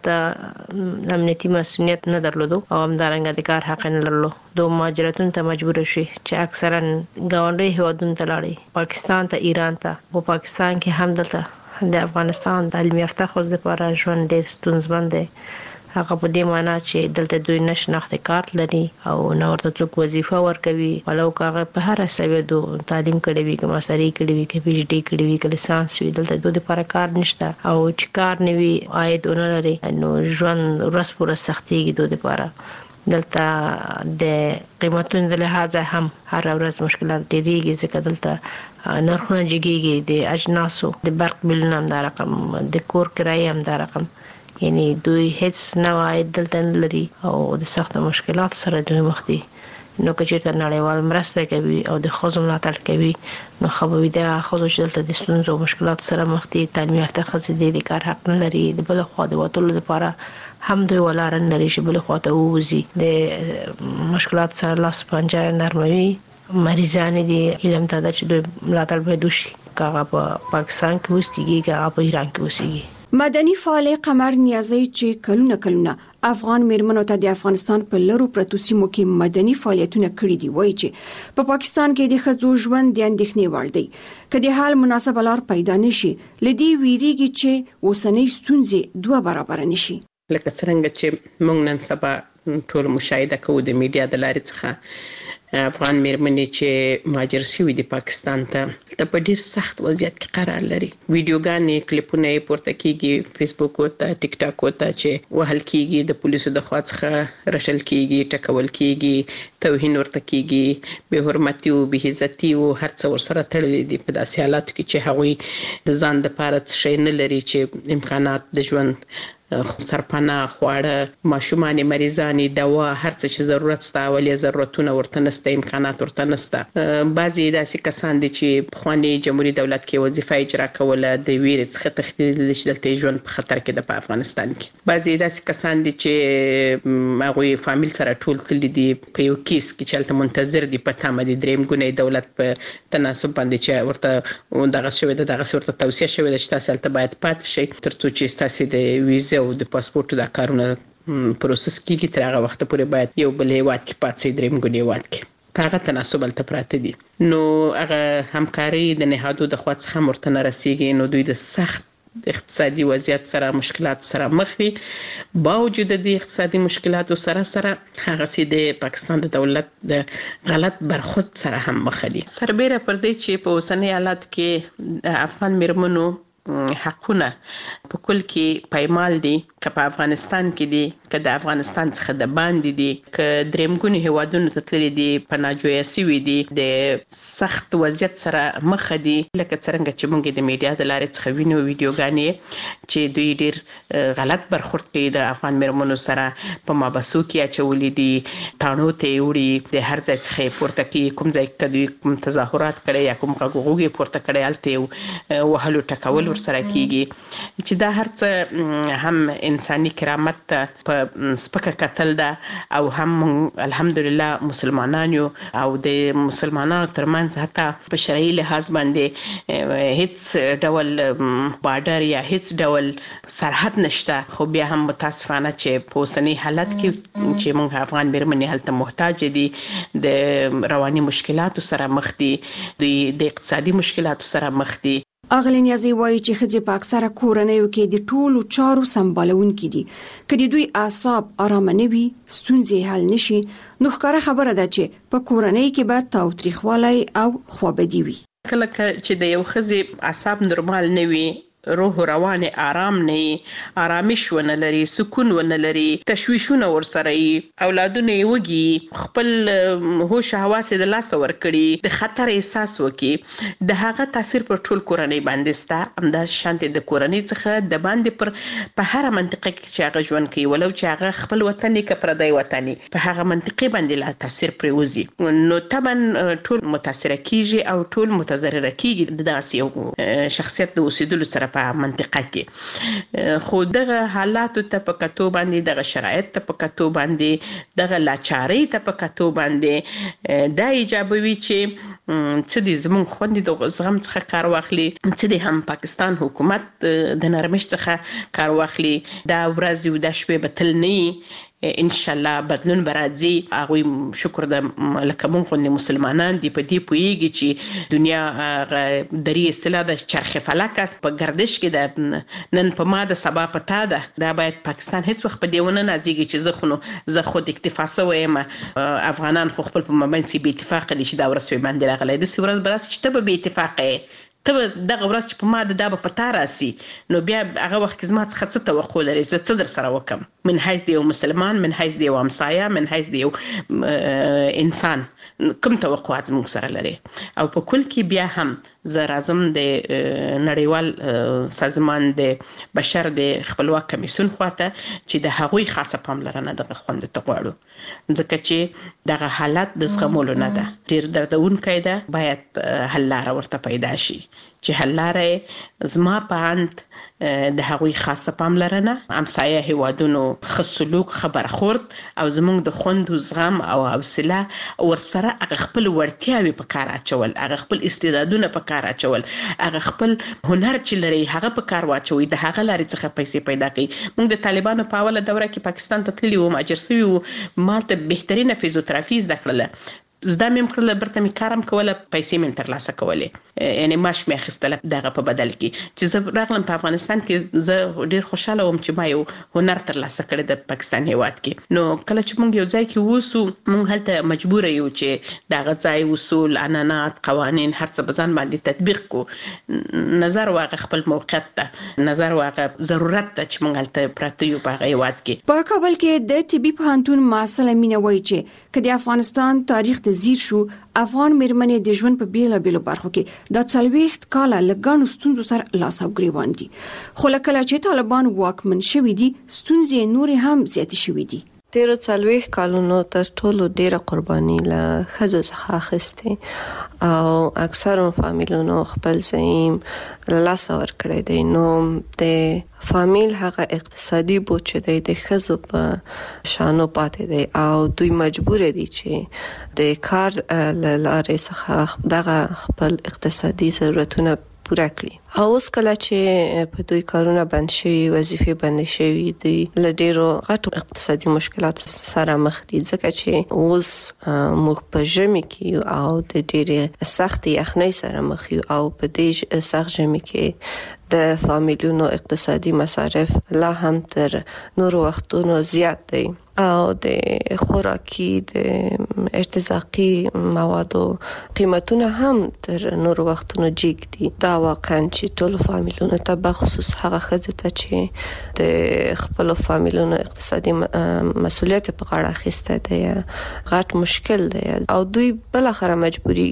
هلته امنیتي مسؤلیت نه درلودو او همدارنګه د کار حق نه لرلو، دوی مهاجرتونو ته مجبور شوي چې اکثرا ګاونډي هیوادونو ته لاړې، پاکستان ته، ایران ته. په پاکستان کې هم دلته د افغانستان تعلیم یافته ښځو لپاره ژوند ډېر ستونزمن دی. هغه په دې معنا چې دلته دوی نه شناخته کارت لري او نه ورته څوک وظیفه ورکوي، ولو که هغه په هره سویدو تعلیم کړی وي، که ماستري کړی وي، که پی ایچ ډي کړی وي، که لیسانس وي، دلته دوی لپاره کار نشته او چې کار نه وي عاید ونه لري نو ژوند ورځ په ورځ سختېږي دوی لپاره. دلته د قیمتونو د لحاظه هم هر ورځ مشکلات ډېرېږي ځکه دلته نرخونه جګېږي، د اجناسو د برق بلونه هم دا رقم، د کور کرایې هم دا رقم، یعنی دوی هیڅ نوع عاید دلته نه لري او د سختو مشکلاتو سره دوی مخ دي. نو که چېرته نړیوال مرسته کوي او د ښځو ملاتړ کوي نو ښه به وي د ښځو چې دلته د ستونزو او مشکلاتو سره مخ دي، تعلیم یافته ښځې دي، د کار حق نه لري، د بل خوا د وتلو لپاره هم دوی ولاره نه لري چې بل خوا ته ووځي، د مشکلاتو سره لاس پنجه نرموي. مریضان دي علم ته ده چې دوی ملاتړ باید وشي، که هغه په پاکستان کې اوسېږي که هغه په ایران کې اوسېږي. مدني فعال قمر نیازی چې کلونه کلونه افغان میرمنو ته د افغانستان په لرو پرتو سیمو کې مدني فعالیتونه کړي دي، وایي چې په پاکستان کې د ښځو ژوند د اندېښنې وړ دی. که د حال مناسبه لار پیدا نشي، له دې ویریږي چې اوسنۍ ستونزې دوه برابره نشي. لکه څرنګه چې موږ نن سبا ټول مشاهده کوو د میډیا د لارې څخه افغان میرمنې چې مهاجر شوي دي پاکستان ته ته په ډیر سخت وضعیت کې قرار لري. ویډیوګانې کلیپونه یې پورته کیږي فیسبوک او ته ټیک ټاک او ته چې وهل کیږي د پولیسو د خوا څخه رټل کیږي ټکول کیږي توهین ورته کیږي به حرمتي او به عزتي او هر څه ورسره تړلي دي په داسې حالاتو کې چې هغوی د ځان د پاره څه شي نه لري چې امکانات د ژوند سرپناه خواړه ماشومان مریضانی دوا هر څه چې ضرورت ستا ولې ضرورتونه ورته نسته امکانات ورته نسته. بعضی داسې کسان دي چې خواني جمهوریت دولت کې وظیفه اجرا کوله د ویرې څخه تښتېدل چې دلته ژوند په خطر کې د افغانستان کې. بعضی داسې کسان دي چې هغه فامیل سره ټول تللی دي په یو کیس کې چې الته منتظر دي په تامه دي دریم ګونې دولت په تناسب باندې چې ورته دغه شوی د دغه ورته توصیه شوی د چې تاسو الته باید پاتې شئ ترڅو چې تاسو د ویزا او د پاسپورت د کارونه پروسس کیږي تر هغه وخت پورې باید یو بل هیواد کې پاتې شئ دریم ګونې هیواد کې هغه تناسب الته پراته دي. نو هغه همکاري د نهادو د خوا څخه مرته نه رسیږي نو دوی د سخت اقتصادي وضعیت سره مشکلات سره مخ دي. باوجود د اقتصادي مشکلاتو سره سره هغه سي د پاکستان د دولت د غلط برخورد سره هم مخ دي. سربېره پر دې چې په اوسنۍ حالات کې افغان میرمنو حقونه په کل کې پایمال دي که په افغانستان کې دي که د افغانستان څخه د باندې دي که درېمګوني هیوادونو ته تللي دي پناه جویه سوي دي د سخت وضعیت سره مخ دي لکه څرنګه چې موږ د میډیا د لارې څخه وینو ویډیوګانې چې دوی ډېر غلط برخورد کوي د افغان میرمنو سره په مابسو کې اچولي دي تاڼو ته یې وړي د هر ځای څخه یې پورته کوي کوم ځای که دوی کوم تظاهرات کړی یا کوم غږ یې پورته کړی هلته یې وهلو ټکول ورسره کیږي چې دا هر څه هم انساني کرامت ته په سپکه کتل ده او هم الحمدلله مسلمانان یو او د مسلمانانو ترمنځ حتی په شرعي لحاظ باندې هیڅ ډول بارډر یا هیڅ ډول سرحد نشته خو بیا هم متاسفانه چې په اوسني حالت کې چې موږ افغان میرمنې هلته محتاج دي د رواني مشکلاتو سره مخ دي دوی د اقتصادي مشکلاتو سره مخ دي. اغلی نیازی وایي چې ښځې په اکثره کورنیو کې د ټولو چارو سمبالونکي دي که د دوی اعصاب آرامه نه وي ستونزې حل نشي نو ښکاره خبره ده چې په کورنۍ کې به تاوتریخوالی او خوابدي وي. کله چې د یو ښځې اعصاب نورمال نه وي روح روان آرام نه آرامش ونه لري سکون ونه لري تشویشونه ورسره ای اولادونه وږي خپل هوش حواس د لاس ور کړي د خطر احساس وکي د هغه تاثیر پر ټول کورنۍ باندې ستا امدا شانت د کورنۍ څخه د باندې پر په هر منطقه کې چې هغه ژوند کوي ولو چې هغه خپل وطن کې پردای وطني په هغه منطقه باندې لا تاثیر پروزي نو طبعا ټول متاثر کیږي او ټول متضرر کیږي د داسې شخصیت د اوسېدلو سره په منطقه کې خو دغه حالات ته په کتو باندې دغه شرایط ته په کتو باندې دغه لاچاري ته په کتو باندې دا ایجابوي چې څه دې زموږ خوندې د زغم څخه کار واخلي څه دې هم پاکستان حکومت د نرمش څخه کار واخلي دا ورځ او د شپې به تل نه ان شاء الله بدلون برازي هغه شکر د لکه مونږ غوندي مسلمانان دی په دې پویږي چې دنیا درې اصطلاح د چرخ فلکس په گردش کې د نن په ماده سبا پتا ده دا باید پاکستان هیڅ وخت په دیونه نازيږي چې زه خو زه خود اکتفا سویم افغانان خو خپل په مابین سي به اتفاق دي چې دا ورسوي باندې راغلي د سی ورځ براس چې ته به اتفاق ته دغه ورځ چې په ماده دا به پتا راسي نو بیا هغه وخت کې زما څخه څه توقع لري زه څه در سره وکم من حیث د یو مسلمان من حیث د یو همسایه من حیث د یو انسان کوم توقعات زموږ سره لري او په کل کې بیا هم زه راځم د نړیوال سازمان د بشر د خپلواک کمیسیون خواته چې د هغوی خاصه پاملرنه دغه خوند ته غواړو ځکه چې دغه حالت د زغمولو نه ده ډیر دردونکی ده باید حل لاره ورته پیدا شي چې حل لاره زما په اند د هغوی خاصه پاملرنه همسایه هیوادونو ښه سلوک ښه برخورد او زموږ د خوند و زغم او حوصله ورسره هغه خپل وړتیاوې په کار اچول هغه خپل استعدادونه په کار اچول هغه خپل هنر چې لري هغه په کار واچوي د هغه لارې څخه پیسې پیدا کوي. موږ د طالبانو په اوله دوره کې پاکستان ته تللي وو مهاجر سوي وو ما ته بهترینه فیزیوتراپي زده کړله زده مې هم کړله برته مې کار هم کوله پیسې مې هم ترلاسه کولې یعنی معاش مې اخیستل دغه په بدل کې چې زه راغلم په افغانستان کې زه ډیر خوشاله وم چې ما یو هنر ترلاسه کړی د پاکستان هیواد کې. نو کله چې موږ یو ځای کې ووسو موږ هلته مجبور یو چې دغه ځای اصول عنعنات قوانین هر څه بزن باندې تطبیق کو. نظر واغه خپل موقعیت ته نظر واغه ضرورت ته چې موږ هلته پراته یو په هیواد کې. په کابل کې د طبي پوهنتون محصله مینه وایي چې کله افغانستان تاریخ ته ځیر شو افغان مېرمنې د ژوند په بیل بیل برخو کې د څلويخت کاله لګانو ستونزو سره لاس او ګریوان دي. خو لکه چې طالبان واکمن شوي دي ستونزې نور هم زیات شوي دي. تیرو څلويخت کالونو تر ټولو ډیره قرباني له ښځو څخه اخیستې او اکثرو فامیلونو خپل زعیم له لاسه ورکړی دی. نو د فامیل هغه اقتصادي بوج چې دی د ښځو په شانو پاتې دی او دوی مجبور دي چې د کار له لارې څخه دغه خپل اقتصادي ضرورتونه پوره کړي. او اوس کله چې په دوی کارونه بند شوي وظیفې بند شوي دي له ډیرو غټو اقتصادي مشکلاتو سره مخ دي ځکه چې اوس موږ په ژمي کې او د ډیرې سختې یخنۍ سره مخ یو او په دې سخت ژمي کې د فامیلونو اقتصادي مصارف لا هم تر نورو وختونو زیات دي او د خوراکي د ارتزاقي موادو قیمتونه هم تر نورو وختونو جګ دي. دا واقعا چې ټول فامیلونو ته بخصوص هغه ښځې ته چې د خپل فامیلونو اقتصادي مسؤلیت په غاړه اخیسته دی غټ مشکل دی او دوی بل اخره مجبوري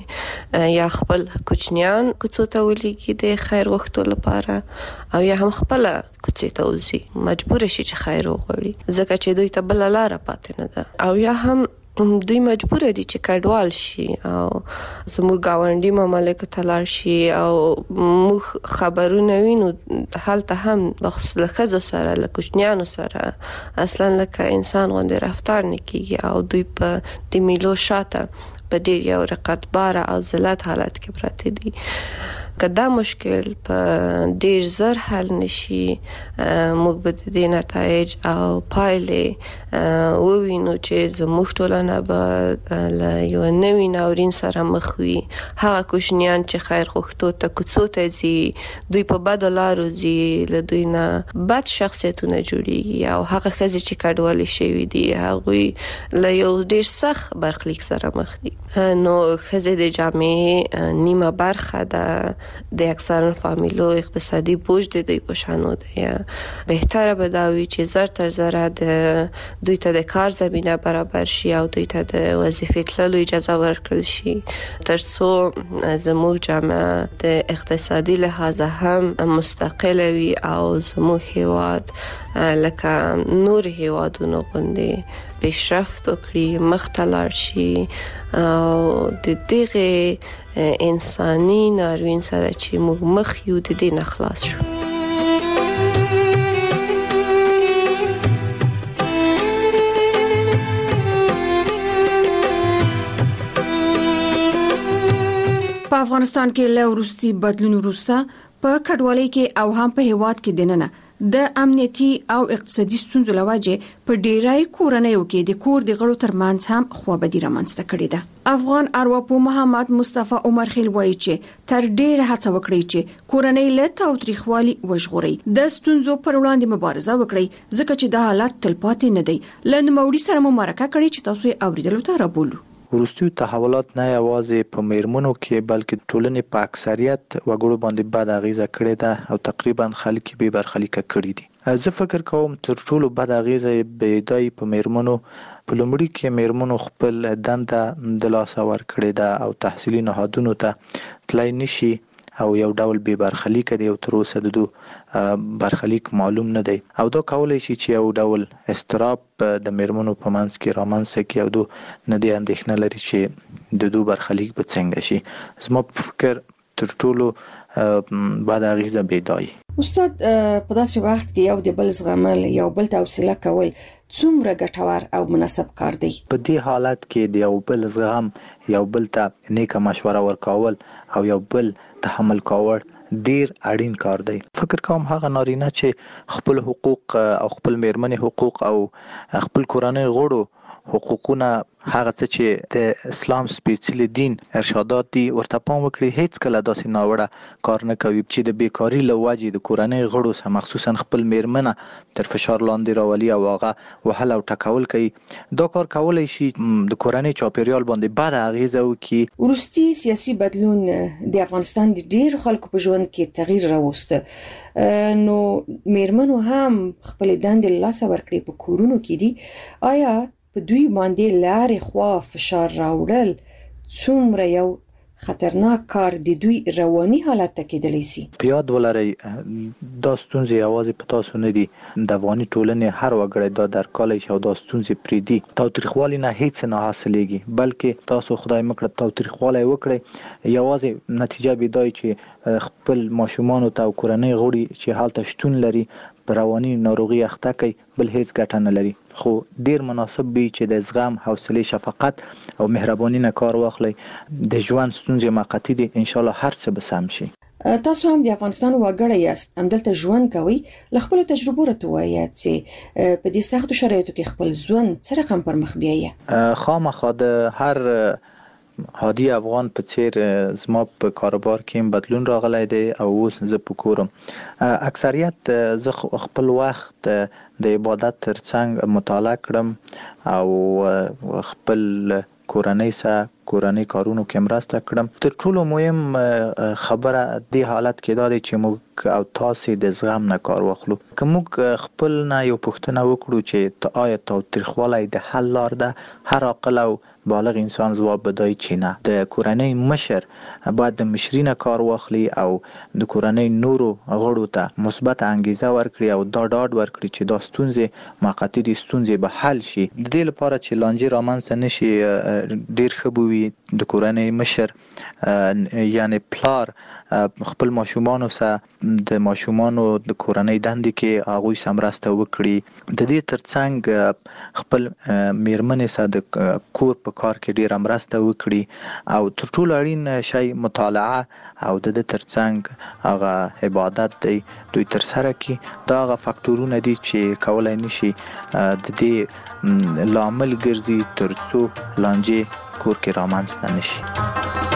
چې یا خپل کوچنیان کوڅو ته ولېږي د خیر غوښتلو لپاره او یا هم خپل کوڅې ته وځي مجبور شي چې خیر وغواړي ځکه چې دوی ته بل لار پاتې نه ده او یا هم دوی مجبور دي چې کډوال شي او زموږ گاونډي مملکت ته لاړ شي او موږ خبرونه وینو حالت هم بخصوص له ښځو سره له کوچنیانو سره اصلا لکه انسان غوندې رفتار نه کیږي او دوی په د میلو شاته په ډیر یو رقتبار او ذلت حالت کې پراته دي. که دا مشکل په ډیر زر حل نشي موږ به د دې نتایج او پایلې ووینو چې زموږ ټولنه به له یو نوي ناورین سره مخ وي. هغه کوچنیان چې خیر غوښتو ته کوڅو ته ځي دوی په بدو لارو ځي له دوی نه بد شخصیتونه جوړیږي او هغه ښځې چې کډوالې شوي دي هغوی له یو ډیر سخت برخلیک سره مخ دي. نو ښځې د جامعې نیمه برخه ده د اکثر فامیلو اقتصادي بوج د دوی په شانو دی. بهتره به دا وي چې زر تر زره د دوی ته د کار زمینه برابر شي او دوی ته د وظیفې تللو اجازه ورکړل شي ترڅو زموږ جامعه د اقتصادي لحاظه هم مستقله وي او زموږ هیواد لکه نور هیوادونو غوندې پیشرفت وکړي مخ ته لاړ شي او د دغه انساني ناورین سره چې موږ مخ یو د دې نه خلاص شو. په افغانستان کې له وروستي بدلون وروسته په کډوالۍ کې او هم په هیواد کې دننه د امنیتي او اقتصادي ستونزو لوجه په ډیرای کورنیو کې د کور د غړو ترمنځ هم خوابدي رامنځته کړې ده. افغان ارواپوه محمد مصطفی عمر خیل وایي چې تر ډیره هڅه وکړي چې کورنۍ له تاوتریخوالي وژغوري د ستونزو پر وړاندې مبارزه وکړي ځکه چې دا حالت تلپاتې نه دی. لنموړي سره مو مرکه کړي چې تاسو یې اوریدلو ته رابولو. وروستي تحولات نه یوازې په میرمنو کې بلکې ټولنې په اکثریت وګړو باندې بد اغیزه کړې ده او تقریبا خلک به برخلیک کړي دي. زه فکر کوم تر ټولو بد اغیزه به دای په میرمنو په لومړي کې میرمنو خپل دنده د لاس ور کړې ده او تحصیلي نهادونو ته تلای نشي او یو ډول به برخلیک دی او تر اوسه د دو برخلیک معلوم نه دی او دا کولای شي چې یو ډول استراب د میرمنو په منځ کې رامنځته کړي او دو نه دی اندېښنه لري چې د دو برخلیک به څنګه شي. زما په فکر تر ټولو بعد اغیزه بيدای. استاد په داسې وخت کې یو د بل زغمل یو بل ته حوصله کول څومره ګټور او مناسب کار دی؟ په دې حالت کې د یو بل زغم یو بل ته نیکه مشوره ورکول او یو بل تحمل کول ډیر اړین کار دی. فکر کوم هغه نارینه چې خپل حقوق او خپل میرمنې حقوق او خپل کورنۍ غړو حقوقونه هغه څه چې د اسلام سپېڅلي دین ارشادات دي ورته پام وکړي، هیڅ کله داسې ناوړه کار نه کوي چې د بیکاری له وجې د کورنۍ غړو سره مخصوصا خپل میرمنه تر فشار لاندې راولي او هغه وهل او ټکول کوي. دا کار کولای شي د کورنۍ چاپیریال باندې بد اغیزه وکړي. وروستي سیاسي بدلون د افغانستان د ډېر خلکو په ژوند کې تغییر راوسته، نو میرمنو هم خپل دندې لاسه ورکړي په کورونو کې دي. آیا په دوی باندې لارې خوا فشار راوړل څومره یو خطرناک کار د دوی رواني حالت ته کېدلی شي؟ په یاد ولرئ دا ستونزې یوازې په تاسو نه دي، د افغاني ټولنې هر وګړی دا درک کولی شي او دا ستونزې پرېږدي. تاوتریخوالي نه هیڅ نه حاصلېږي، بلکې تاسو خدای مکړه تاوتریخوالی وکړئ، یوازې نتیجه به دا چې خپل ماشومانو ته او کورنۍ غړي چې هلته شتون لري په رواني ناروغي اخته کوي، بل هیڅ ګټه نه لري. خو ډیر مناسب وي چې د زغم، حوصله، شفقت او مهرباني نه کار واخلي. د ژوند ستونزې موقتی دي، ان شاء الله هر څه به سم شي. تاسو هم د افغانستان وګړی یاست، همدلته ژوند کوئ. له خپلو تجربو راته ووایاست چې په دې سختو شرایطو کې خپل ژوند څه رقم پر مخ بیایي؟ خامخا د هر عادي افغان په څیر زما په کاروبار کې بدلون راغلی دی او اوس زه په کورم. اکثریت زه خپل وخت د عبادت ترڅنګ مطالعه کړم او خپل کورنۍ سره کورنۍ کارونو کې مرسته کړم. تر ټولو مهم خبره د حالت کې دا دی چې موږ او تاسو د زغم نه کار واخلو. که موږ خپل نه یو پوښتنه وکړو چې آیا تاوتریخوالی د حل لار ده، هر عاقل او بالغ انسان ځواب بدای چې نه. د کورنۍ مشر باید د مشري نه کار واخلي او د کورنۍ نورو غړو ته مثبت انګیزه ورکړي او دا ډاډ ورکړي چې دا ستونزې موقتی دي، ستونزې به حل شي. د دې لپاره چې لانجې رامنځته نشي، ډیر ښه به وي د کورنۍ مشر یعنی پلار خپل ماشومانو سره د ماشومانو د کورنۍ دندې کې هغوی سره مرسته وکړي. د دې ترڅنګ خپل میرمنې سره د کور په کار کې ډیره مرسته وکړي او تر ټولو اړین شی مطالعه او د دې ترڅنګ هغه عبادت دی دوی تر سره کړي. دا هغه فاکتورونه دي چې کولای نشي د دې لامل ګرځي ترڅو لانجې کور کې رامنځته نشي.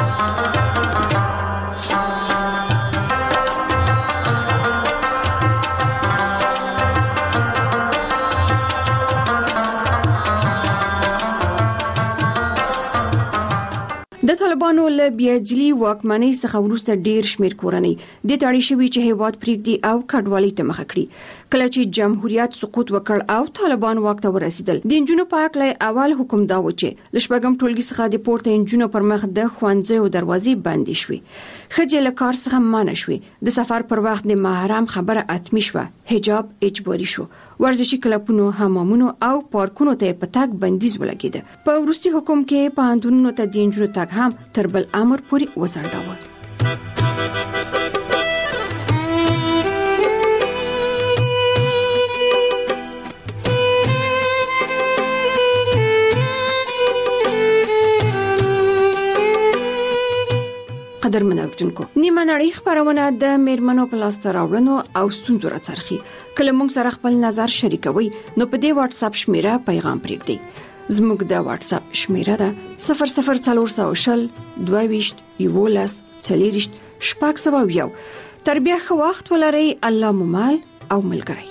د طالبانو له بیاجلي واکمنۍ څخه وروسته ډیر شمیر کورنۍ د تاړي شوی چې هیواد پریږدي او کډوالۍ ته مخه کړي. کله چې جمهوریت سقوط وکړ او طالبان واک ته ورسېدل، د انجونو په حق له اول حکم دا و چې د شپږم ټولګي څخه د پورته انجونو پر مخ د ښوونځیو دروازې بندې شوې، ښځې له کار څخه منع شوې، د سفر پر وخت د محرم خبره اتمی شوه، حجاب اجباري شو، ورزشي کلبونو، حمامونو او پارکونو ته په تګ بندیز ولګېده. په وروستي حکم کې پوهنتونونو ته د انجونو تګ هم تر بل امر پورې وځنډاوه. قدرمن اوریدونکو، نیمه نړۍ خبرونه د میرمنو په لاس راوړنو او ستونزو راڅرخي. کله موږ سره خپل نظر شریکوي نو په دې واتس اپ شمیره پیغام پرېږدئ. زموږ د واتس اپ شمیره ده صفر صفر څلور سوه شل دوه ویشت یولس څلېرویشت شپږ سوه یو. تر بیا ښه وخت ولرئ. الله مو مل او ملګری.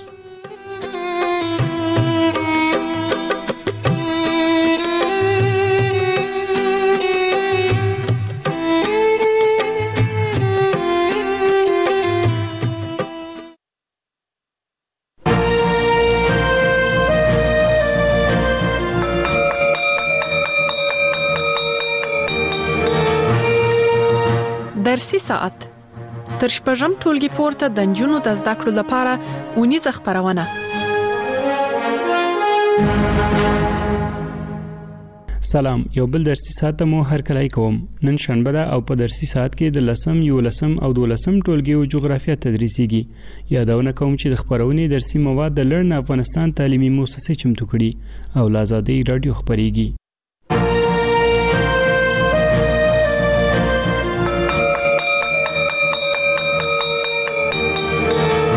درسي ساعت تر شپږم ټولګي پورته د نجونو د زده کړو لپاره اونیزه خبرونه. سلام، یو بل درسي ساعت مو هر کله کوم. نن شنبه ده او په درسي ساعت کې د لسم، یولسم او دولسم ټولګي او جغرافیه تدریسيږي. یادونه کوم چې د خبرونې درسي مواد د لرن افغانستان تعلیمي مؤسسه چمتو کړي او لازادي رادیو خبريږي.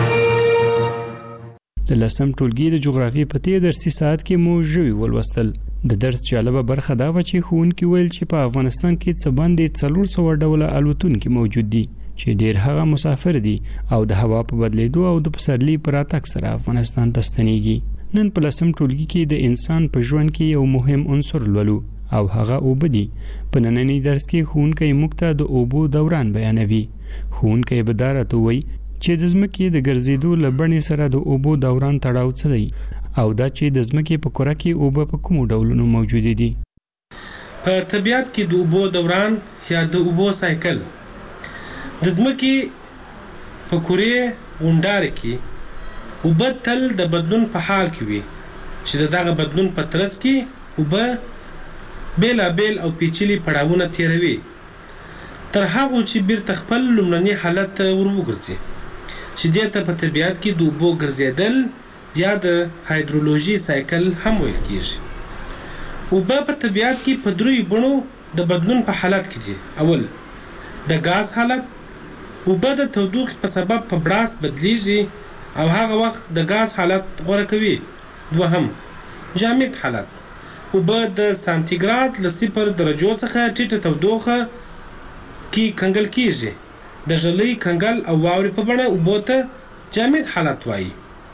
د لسم ټولګي د جغرافیې په تیر درسي ساعت کې مو ژوي ولوستل. د درس جالبه برخه دا و چې ښوونکي ویل چې په افغانستان کې څه باندې څلور سوه ډوله الوتونکي موجود دي چې ډیر هغه مسافر دي او د هوا په بدلیدو او د پسرلي پر راتګ سره افغانستان ته ستنېږي. نن په لسم ټولګي کې د انسان په ژوند کې یو مهم عنصر لولو او هغه اوبه دي. په نننی درس کې ښوونکی موږ ته د اوبو دوران بیانوي. ښوونکی به دا راته وایي چې د ځمکې د ګرځېدو له بڼې سره د اوبو دوران تړاو څه دی او دا چې د ځمکې په کره کې اوبه په کومو ډولونو موجودې دي. په طبیعت کې د اوبو دوران یا د اوبو سایکل د ځمکې په کره غونډاره کې اوبه تل د بدلون په حال کې وي چې د دغه بدلون په ترڅ کې اوبه بیلابیل او پیچلي پړاوونه تیروي تر هغه چې بیرته خپل لومړني حالت ته ور وګرځي چې دې ته په طبیعت کې د اوبو ګرځېدل یا د هایدرولوژي سایکل هم ویل کیږي. اوبه په طبیعت کې په دریو بڼو د بدلون په حالت کې دي. اول د غاز حالت، اوبه د تودوخې په سبب په براس بدلیږي او هغه وخت د غاز حالت غوره کوي. دوهم جامد حالت، اوبه د سانتیګراد له صفر درجو څخه ټیټه تودوخه کې کنګل کیږي. د ژلۍ کنګل او واورې په بڼه اوبو ته جامد حالت وایي.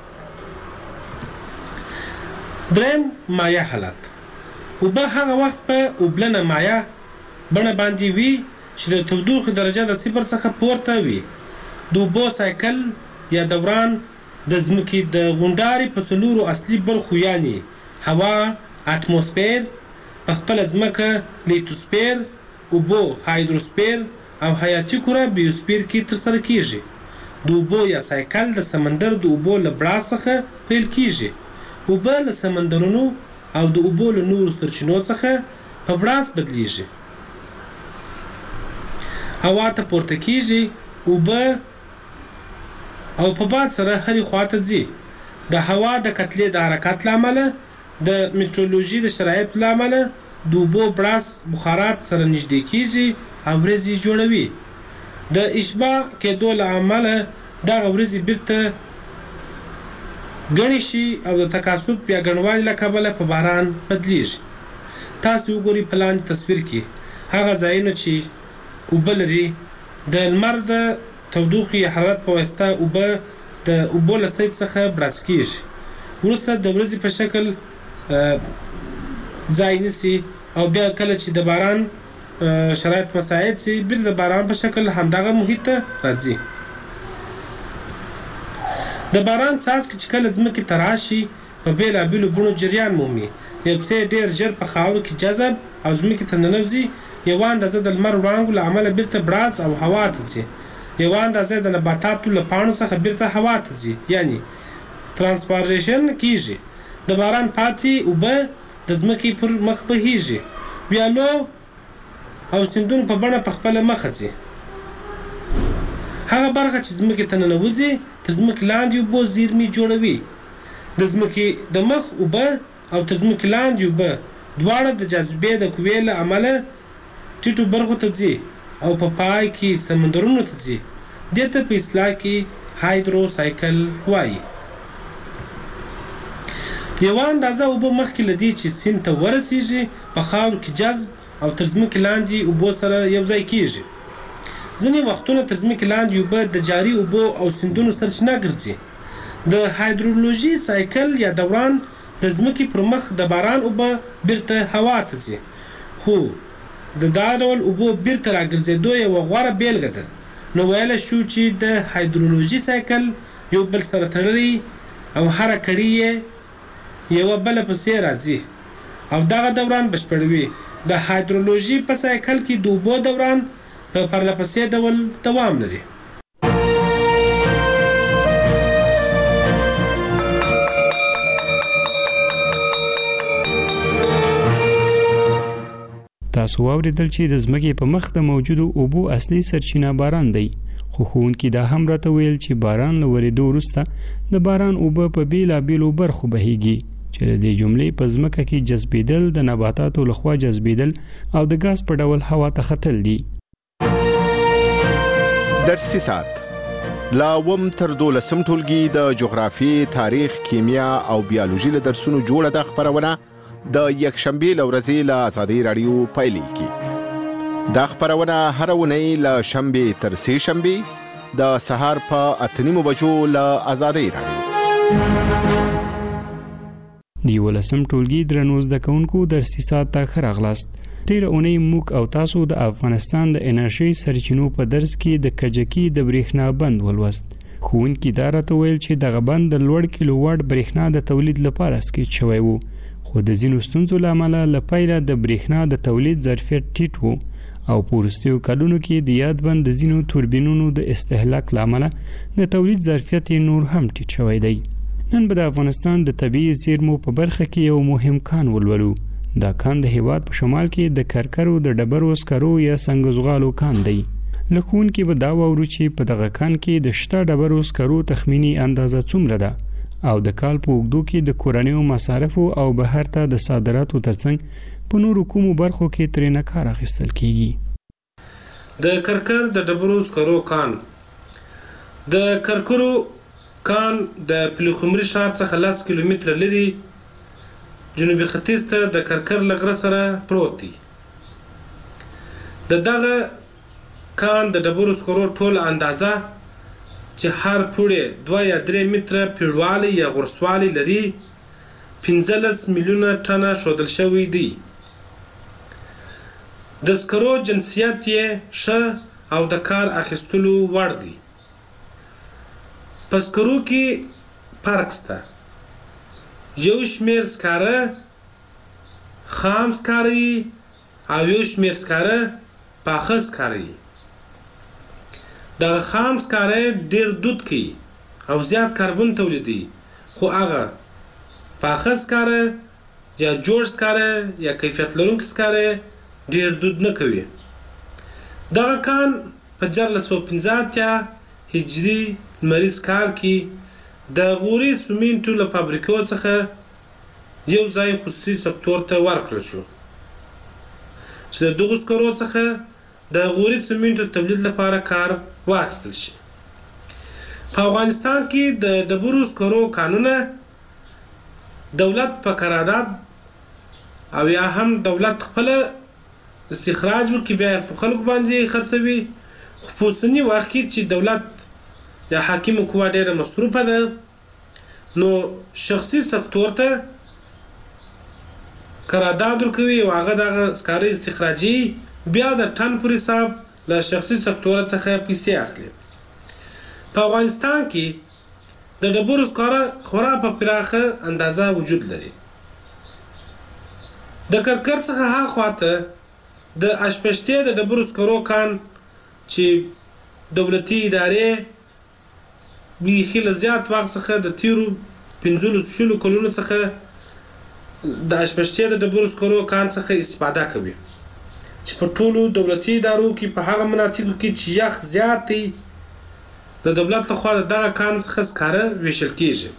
دریم مایع حالت، اوبه هغه وخت په اوبلنه مایع بڼه باندې وي چې د تودوخې درجه د صفر څخه پورته وي. د اوبو سایکل یا دوران د ځمکې د غونډارې په څلورو اصلي برخو یعنې هوا، اتموسفیر، په خپله ځمکه لیتوسفیر، اوبو هایدروسفیر او حیاتي کره بیوسفیر کې ترسره کیږي. د اوبو یا سایکل د سمندر د اوبو له براس څخه پیل کیږي. اوبه له سمندرونو او د اوبو له نورو سرچینو څخه په براس بدلیږي. هوا ته پورته کیږي، اوبه او په باد سره هرې خواته ځي. د هوا د کتلې د حرکت له امله، د میټرولوژي د شرایطو له امله د اوبو براس بخارات سره نږدې کیږي او ورېځې جوړوي. د اشباع کېدو له امله دغه ورېځې بیرته ګڼې شي او د تکاثف یا ګڼوالي له کبله په باران بدلیږي. تاسو وګورئ په لاندې تصویر کې هغه ځایونه چې اوبه لري. د لمر د تودوخې حرارت په واسطه اوبه د اوبو له سید څخه براس کیږي، وروسته د ورځې په شکل ځای نیسي او بیا کله چې د باران شرایط مساعد سي بیرته د باران په شکل همدغه محیط ته راځي. د باران څاڅکي چې کله ځمکې ته راشي په بېلابېلو بڼو جریان مومي. یو څه ډېر ژر په خاورو کې جذب او ځمکې ته ننوځي، یوه اندازه د لمر وړانګو له امله بیرته براس او هوا ته ځي، یوه اندازه د نباتاتو له پاڼو څخه بیرته هوا ته ځي، یعنی ترانسپارېشن کیږي. د باران پاتې اوبه د ځمکې پر مخ بهیږي، ویالو او سیندونو په بڼه په خپله مخه ځي. هغه برخه چې ځمکې ته ننوځي تر ځمکې لاندې اوبو زیرمې جوړوي. د ځمکې د مخ اوبه او تر ځمکې لاندې اوبه دواړه د جاذبې د قوې له امله ټیټو برخو ته ځي او په پا پای کې سمندرونو ته ځي. دې ته په اصطلاح کې هایدرو سایکل وایي. یوه اندازه اوبه مخکې له دې چې سیند ته ورسیږي په خاورو کې جذب او تر ځمکې لاندې اوبو سره یو ځای کیږي. ځینې وختونه تر ځمکې لاندې اوبه د جاري اوبو او سیندونو سرچینه ګرځي. د هایدرولوژي سایکل یا دوران د ځمکې پر مخ د باران اوبه بیرته هوا ته ځي، خو د دا ډول اوبو بیرته راګرځېدو یوه غوره بیلګه ده. نو ویلی شو چې د هایدرولوژي سایکل یو بل سره تړلی او هره کړي یې یوه بله پسې راځي او دغه دوران بشپړوي. د هایدرولوژي په سایکل کې د اوبو دوران په پرله پسې ډول دوام لري. تاسو واوریدل چې د ځمکې په مخ د موجودو اوبو اصلي سرچینه باران دی، خو ښوونکي دا هم راته ویل چې باران له ورېدو وروسته د باران اوبه په بېلابېلو برخو بهیږي چې د دې جملې په ځمکه کې جذبېدل، د نباتاتو لخوا جذبېدل او د ګاز په ډول هوا ته ختل دي. درسي ساعت لا وم تر دولسم ټولګي د جغرافي، تاریخ، کیمیا او بیولوژي له درسونو جوړه ده خبرونه د یکشنبه لورځې له ازادي رادیو پیلېږي. دا خبرونه هر اونۍ له شنبه تر سه شنبه د سهار په اته نیمو بجو له ازادي رادیو. دی ولسم ټولګي درنو زده کوونکو درسي ساعت ته ښه راغلاست. تیر اونۍ موږ او تاسو د افغانستان د انرژي سرچینو په درس کې د کجکي د برېښنا بند ولوست. ښوونکي دا راته ویل چې دغه بند د لوړ کیلو واټ برېښنا د تولید لپاره سکیچ شوی و، خو د ځینو ستونزو له امله له پیله د برېښنا د تولید ظرفیت ټیټ و او په وروستیو کلونو کې د یاد بند د ځینو توربینونو د استهلاک له امله د تولید ظرفیت نور هم ټیټ شوی دی. نن به د افغانستان د طبیعي زیرمو په برخه کې یو مهم کان ولولو. دا کان د هیواد په شمال کې د کرکرو د ډبرو سکرو یا سنگزغالو کان دی. لکون کې به دا وورو چې په دغه کان کې د شته ډبرو سکرو تخمینی اندازه څومره ده او د کال په اوږدو کې د کورنیو مصارفو او بهر ته د صادراتو ترڅنګ په نورو کومو برخو کې ترېنه کار اخیستل کیږي. د کرکر د ډبرو سکرو کان د کرکرو کان د پلخمري ښار څخه لس کیلومتره لري جنوبي ختیځ ته د کرکر له غره سره پروت دی. د دغه کان د ډبرو سکرو ټول اندازه چې هر پوړی دوه یا درې متره پیړوالی یا غرسوالی لري پنځلس میلیونه ټنه ښودل شوی دی. د سکرو جنسیت یې ښه او د کار اخیستلو وړ دی. په سکرو کې فرق شته. یو شمېر سکاره خام سکاره او یو شمېر سکاره پاخه سکاره. دغه خام سکاره ډیر دود کوي او زیات کاربن تولیدوي، خو هغه پاخه سکاره یا جوړ سکاره یا کیفیت لرونکي سکاره ډیر دود نه کوي. دغه کان په دیارلس سوه پنځه اتیا هجري لمریز کال کې د غوري سمنټو له فابریکو څخه یو ځای خصوصي سکتور ته ورکړل شو چې د دغو سکرو څخه د غوري سمنټو تولید لپاره کار واخیستل شي. په افغانستان کې د ډبرو سکرو کانونه دولت په قرارداد او یا هم دولت خپل استخراج وکړي بیا په خلکو باندې خرڅوي، خو په اوسني وخت کې چې دولت یا حاکمه قوه ډېره مصروفه ده نو شخصي سکتور ته قرارداد ورکوي او هغه دغه سکاره استخراجي بیا د ټن پر حساب له شخصي سکتور څخه پیسې اخلي. په افغانستان کې د ډبرو سکاره خورا په پراخه اندازه وجود لري. د کرکر څخه هاخواته د اشپشتې د ډبرو سکرو کان چې دولتي ادارې بیخي له زیات وخت څخه د تیرو پنځلسو شلو کلونو څخه د اشپشتې د ډبرو سکرو کان څخه استفاده کوي چې په ټولو دولتي ادارو کې په هغه مناطقو کې چې یخ زیات دی د دولت لخوا د دغه کان څخه سکاره ویشل کیږي.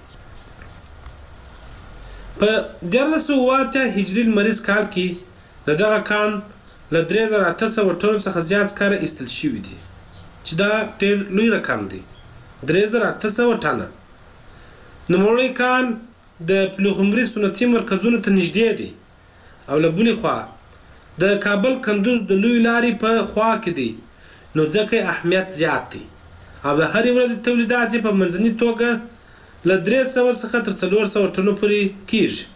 په دیارلس سوه اوه اتیا هجري لمریز کال کې د دغه کان له درې زره اته سوه ټنو څخه زیات سکاره ایستل شوي دي چې دا ډېر لوی رقم دی، درې زره اته سوه ټنه. نوموړی کان د پلخمري صنعتي مرکزونو ته نږدې دی او له بلې خوا د کابل کندوز د لوی لارې په خوا کې دی نو ځکه اهمیت زیات دی او د هرې ورځې تولیدات یې په منځني توګه له درې سوه څخه تر څلور سوه ټنو پورې کیږي.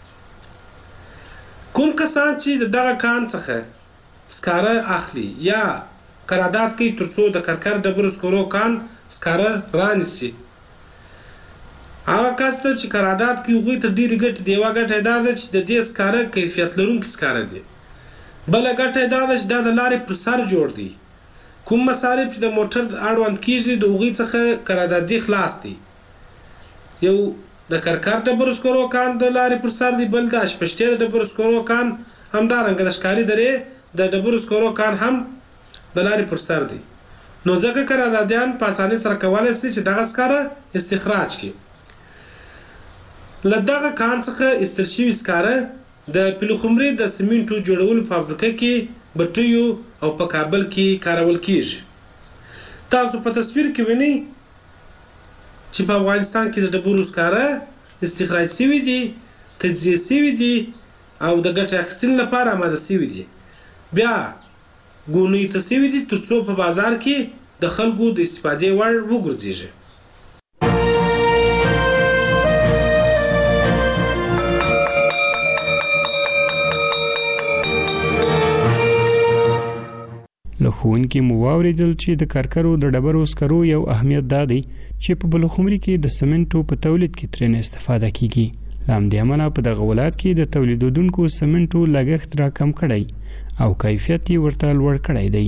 کوم کسان چې د دغه کان څخه سکاره اخلي یا قرارداد کوي ترڅو د کرکر ډبرو سکرو کان سکاره رانیسي، هغه کس ته چې قرارداد کوي هغوی ته ډېرې ګټې دي. یوه ګټه یې دا ده چې د دې سکاره کیفیت لرونکي سکاره دي. بله ګټه یې دا ده چې دا د لارې پر سر جوړ دی. کوم مصارف چې د موټر اړوند کیږي د هغوی څخه قراردادي خلاص دی. یو د کرکر ډبرو سکرو کان د لارې پر سر دی، بل د اشپشتې د ډبرو سکرو کان همدارنګه د ښکاري درې د ډبرو سکرو کان هم د لارې پر سر دی. نو ځکه قراردادیان په اسانۍ سره کولی شي چې دغه سکاره استخراج کړي. له دغه کان څخه ایستل شوي سکاره د پلخمري د سمنټو جوړولو فابریکه کې بټیو او په کابل کې کارول کیږي. تاسو په تصویر کې وینئ چې په افغانستان کې د ډبرو سکاره استخراج شوي دي، تجزیه شوي دي او د ګټې اخیستنې لپاره آماده شوي دي. بیا ګونیو ته شوي دي تر څو په بازار کې د خلکو د استفادې وړ وګرځېږي. له ښوونکي مو واورېدل چې د کرکرو د ډبرو سکرو یو اهمیت دا دی چې په بلخمري کې د سمنټو په تولید کې ترې استفاده کیږي. له همدې امله په دغه ولایت کې د تولیدونکو سمنټو لګښت را کم کړی او کیفیت یې ورته لوړ کړی دی.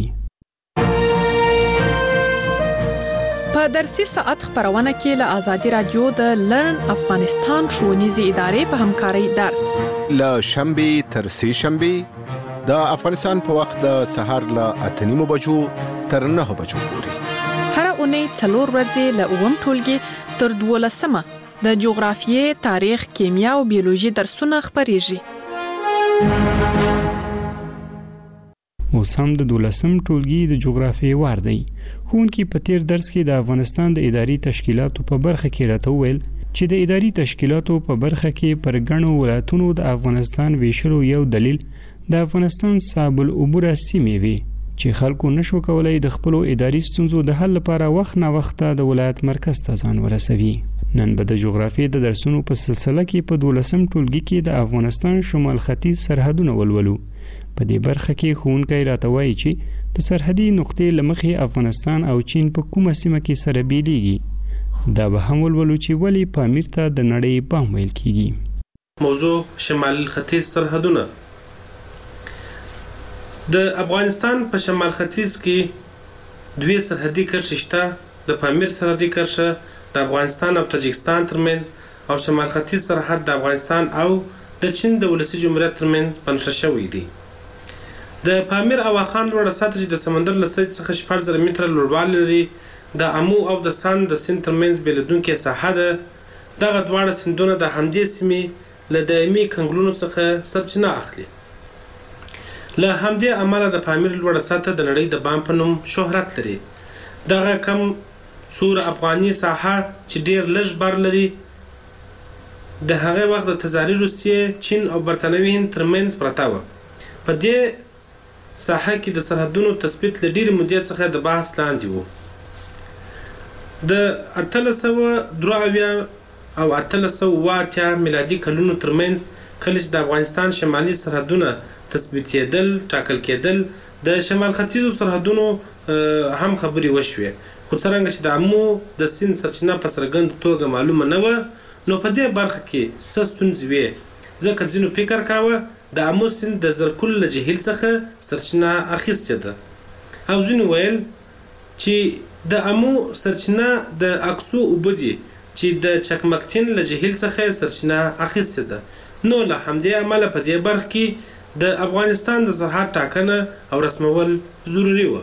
په درسي ساعت خبرونه کې له آزادي رادیو د لرن افغانستان ښوونیزې ادارې په همکارۍ درس له شنبې تر سه شنبې د افغانستان په وخت د سهار له اته نیمو بجو تر نهه بجو پورې هر اونۍ څلور ورځې له اووم ټولګي تر دولسمه د جغرافیې، تاریخ، کیمیا او بیولوژي درسونه خبرېږي. اوس هم د دولسم ټولګي د جغرافیې وار دی. ښوونکي په تیر درس کې د افغانستان د اداري تشکیلاتو په برخه کې راته وویل چې د اداري تشکیلاتو په برخه کې پر ګڼو ولایتونو د افغانستان ویشلو یو دلیل د افغانستان صاحب العبوره سیمې وي چې خلکو نشو کولای د خپلو اداري ستونزو د حل لپاره وخت نه وخت د ولایت مرکز ته ځان ورسوي. نن به د جغرافیې د درسونو په سلسله کې په دولسم ټولګي کې د افغانستان شمال ختیځ سرحدونه ولولو. په دې برخه کې ښوونکی راته وایي چې د سرحدي نقطې له مخې افغانستان او چین په کومه سیمه کې سره بیلیږي. دا به هم ولولو چې ولې پامیر ته د نړۍ بام ویل کیږي. موضوع شمال ختیځ سرحدونه. د افغانستان په شمال ختیځ کې دوی سرحدي کرښې شته. د پامیر سرحدي کرښه د افغانستان او تاجکستان ترمنځ او شمال ختیځ سرحد د افغانستان او د چین د ولسي جمهوریت ترمنځ بنښه شوی دی. د پامیر او واخان لوړه سطح چې د سمندر له سطحې څخه شپږ زره متره لوړوالی لري د امو او د سند د سیند ترمنځ بېلېدونکې ساحه ده. دغه دواړه سیندونه د همدې سیمې له دایمي کنګلونو څخه سرچینه اخلي. له همدې امله د پامیر لوړه سطح د نړۍ د بام په نوم شهرت لري. دغه کم سور افغاني ساحه چې ډیر لږ بر لري د هغه وخت د تزاري روسیې، چین او برتانوي هند ترمنځ پرته وه. په دې ساحه کې د سرحدونو تثبیت له ډېرې مودې څخه د بحث لاندې و. د اتلس سوه درې اویا او اتلس سوه اوه اتیا میلادي کلونو ترمنځ کله چې د افغانستان شمالي سرحدونه تثبیتېدل ټاکل کېدل د شمال ختیځو سرحدونو هم خبرې وشوې. خو څرنګه چې د امو د سیند سرچینه په څرګنده توګه معلومه نه وه نو په دې برخه کې څه ستونزې وې. ځکه ځینو فکر کاوه د امو سیند د زرکل له جهیل څخه سرچینه اخیستې ده او ځینو ویل چې د امو سرچینه د اکسو اوبه دي چې د چکمکتین له جهیل څخه سرچینه اخیستې ده. نو له همدې امله په دې برخه کې د افغانستان د سرحد ټاکنه او رسمول ضروري وه.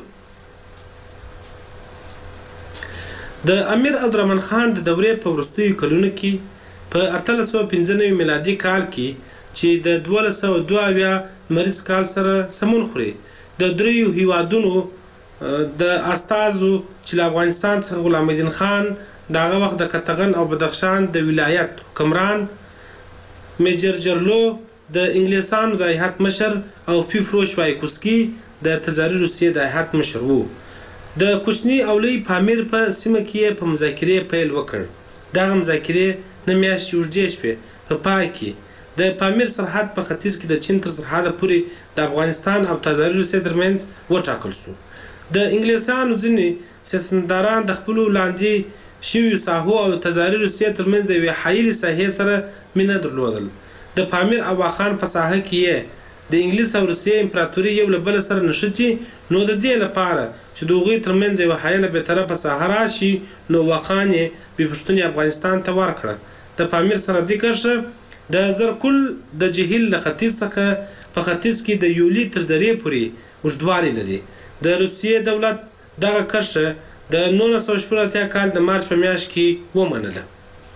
د امیر عبدالرحمن خان د دورې په وروستیو کلونو کې په اتلس سوه پنځه نوي میلادي کال کې چې د دولس سوه دوه اویا لمریز کال سره سمون خوري د دریو هیوادونو د استازو چې له افغانستان څخه غلام الدین خان د هغه وخت د کتغن او بدخشان د ولایت حکمران، میجر جرلو د انګلیسانو د هیات مشر او فیفرو شوایکوسکي د تزاري روسیې د هیات مشر وو. د کوچني او لوی پامیر په سیمه کې په مذاکرې پیل وکړ. دغه مذاکرې نه میاشتې اوږدې شوې. په پای کې د پامیر سرحد په ختیځ کې د چین تر سرحده پورې د افغانستان او تزاري روسیې ترمنځ وټاکل شو. د انګلیسانو ځینې سیاستمداران د خپلو لاندې شویو ساحو او تزاري روسیې ترمنځ د یوې حایلې ساحې سره مینه درلودل. د پامیر او واخان په ساحه کې یې د انګلیس او روسیې امپراتوري یو له بل سره نښتي. نو د دې لپاره چې د هغوی ترمنځ یوه حایله بېطرفه ساحه راشي نو واخان یې بې پوښتنې افغانستان ته ورکړه. د پامیر سرحدي کرښه د زرکل د جهیل له ختیځ څخه په ختیځ کې د یولي تر درې پورې اوږدوالی لري. د روسیې دولت دغه کرښه د نولس سوه شپږ اتیا کال د مارچ په میاشت کې ومنله.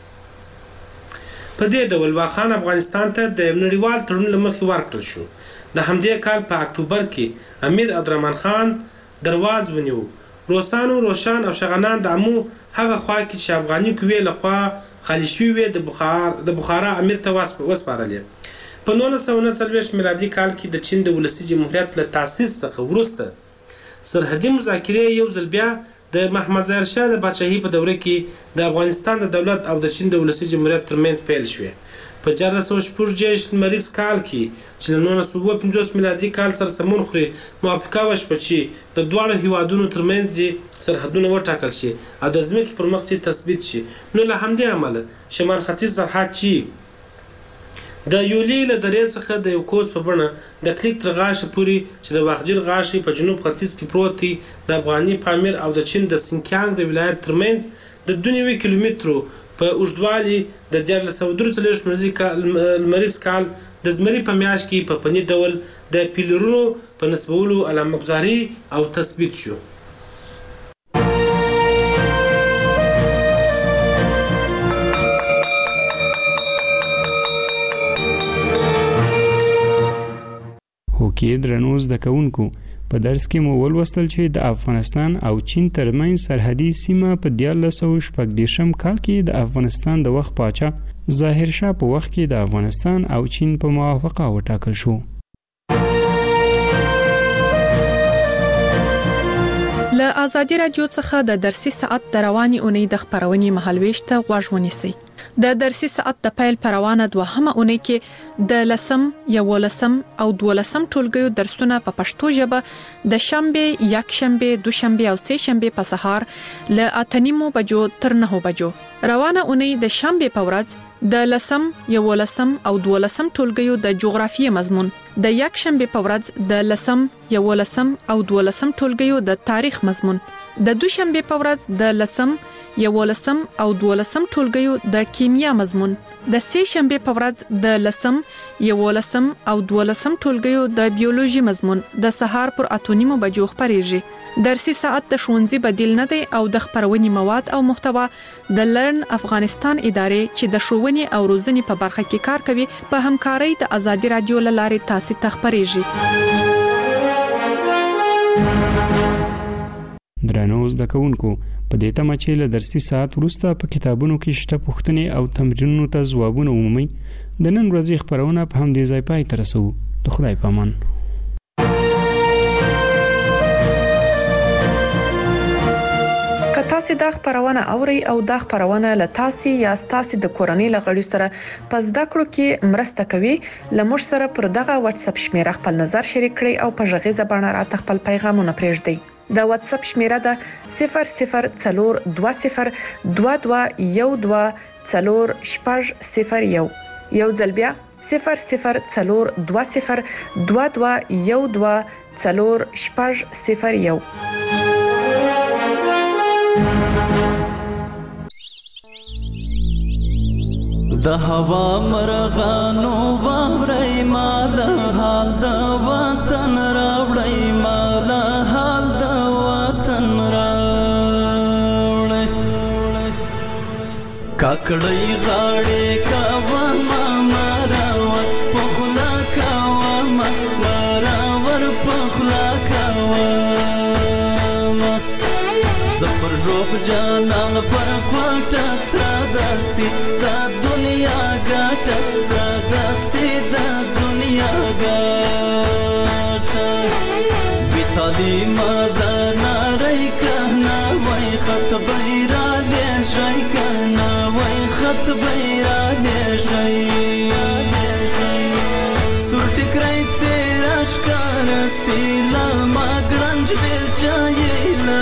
په دې ډول واخان افغانستان ته د نړیوال تړون له مخې ورکړل شو. د همدې کال په اکتوبر کې امیر عبدالرحمن خان درواز ونیو. روسانو، روشان او شغنان د امو هغه خوا کې چې افغاني قوې لخوا خالي شوې د بخار د بخارا امیر ته وسپارلې. په نولس سوه نهه څلوېښت میلادي کال کې د چین د ولسي جمهوریت له تاسیس څخه وروسته سرحدي مذاکرې یو ځل بیا د محمد ظاهر شاه د پاچاهۍ په دوره کې د افغانستان د دولت او د چین د ولسي جمهوریت ترمنځ پیل شوې. په چهارلس سوه شپږ دېرش لمریز کال کې چې له نولس سوه اووه پنځوس میلادي کال سره سمون خوري موافقه وشوه چې د دواړو هیوادونو ترمنځ یې سرحدونه وټاکل شي او د ځمکې پر مخ چې تثبیت شي. نو له همدې امله شمال ختیځ سرحد چې د یولي له درې څخه د یو کوس په بڼه د کلیک تر غاښه پورې چې د واخجل غاښې په جنوب ختیځ کې پروت دی د افغاني پامیر او د چین د سینکیانګ د ولایت ترمنځ د دوه نوي کیلومترو په اوږدوالي د دیارلس سوه درې څلوېښت لمریز کال د زمري په میاشت کې په فني ډول د پیلرونو په نصبولو علامه‌ګذاري او تثبیت شو. هوکې درنو زده کوونکو په درس کې مو ولوستل چې د افغانستان او چین ترمنځ سرحدي سیمه په دیارلس سوه شپږ دېرشم کال کې د افغانستان د وخت پاچا ظاهر شاه په وخت کې د افغانستان او چین په موافقه وټاکل شو. له آزادي رادیو څخه د درسي ساعت د رواني اونۍ د خبرونې مهالويش ته غوږ ونیسئ. د درسي ساعت د پیل پروانه دوهمه اونۍ کې د لسم، یولسم او دولسم ټولګیو درسونه په پښتو ژبه د شنبه، یک شنبه، دوشنبه او سه شنبه په سهار له اته نیمو بجو تر نهو بجو. روانه اونۍ د شنبه په ورځ د لسم، یولسم او دولسم ټولګیو د جغرافیې مضمون، د یک شنبه په ورځ د لسم، یولسم او دولسم ټولګیو د تاریخ مضمون، د دوشنبه په ورځ د لسم، یولسم او دولسم ټولګیو د کیمیا مضمون، د سه شنبه په ورځ د لسم، یولسم او دولسم ټولګیو د بیولوژي مضمون د سهار پر اته نیمو بجو خبرېږي. درسي ساعت د ښوونځي بدیل نه دی او د خبرونې مواد او محتوا د لرن افغانستان ادارې چې د ښوونې او روزنې په برخه کې کار کوي په همکارۍ د آزادي رادیو له لارې تاسو ته خبرېږي. درنو زده کوونکو په دې تمه چې له درسي ساعت وروسته په کتابونو کې شته پوښتنې او تمرینونو ته ځوابونه ومومئ، د نن ورځې خبرونه په همدې ځای پای ته رسوو. د خدای په امان. که تاسو دا خبرونه اورئ او دا خبرونه له تاسو یا تاسو د کورنۍ لغړي سره په زده کړو کې مرسته کوي، لمر سره پر دغه واتس اپ شمیره خپل نظر شریک کړئ او په ژغې زبانه راته خپل پیغامونه پرېږدئ. د واتس اپ شمیره ده صفر صفر څلور دوه صفر دوه دوه یو دوه څلور شپږ صفر یو. یو ځل بیا صفر صفر څلور دوه صفر دوه دوه یو دوه څلور شپږ صفر یو. د هوا مرغانو واوري مال حال د وطن راوړی، مال حال د وطن راوړی. کاکړی غاړې کاوه ما مراور پخلا کاوه ما مراور پخلا کاوه زپر جوب جانان پر کوټه سره داسي د دنیا ګټه سره داسي د دنیا ګټه بي تعلیمه د نارۍ کهنا وای خط بیرا دې شي کهنا وای خط بیرا دې شي سور ټکرای څیر اشکار سیلا ما ګرنج بیل چایلا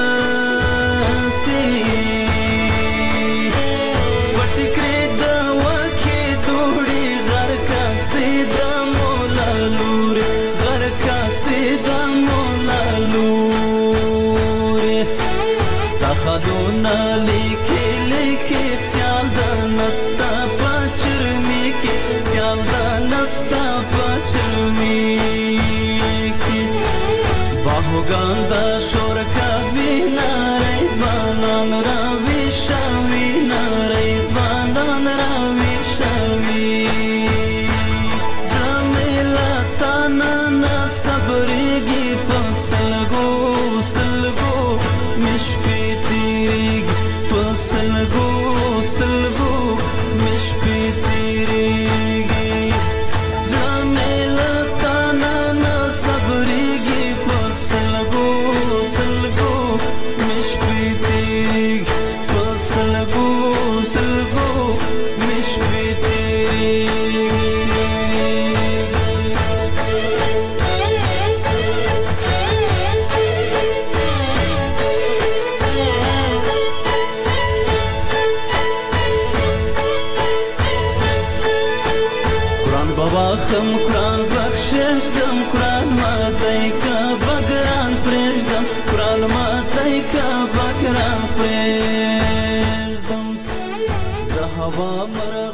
خدونا لیکی لیکی سیال دا نستا پچرمی کی سیال دا نستا پچرمی کی باهوگان دا شورکا وینا ریزوانان راوی شاوینا ریزوانان راوی شاوی زمیلا تانا صبریگی پسلگو سلگو مشپی سلگو سلگو مش پی تیریگی زرم قرآن بخششدم قرآن ماتی که بگران پرشدم قرآن ماتی که بگران پرشدم ده هوا مرا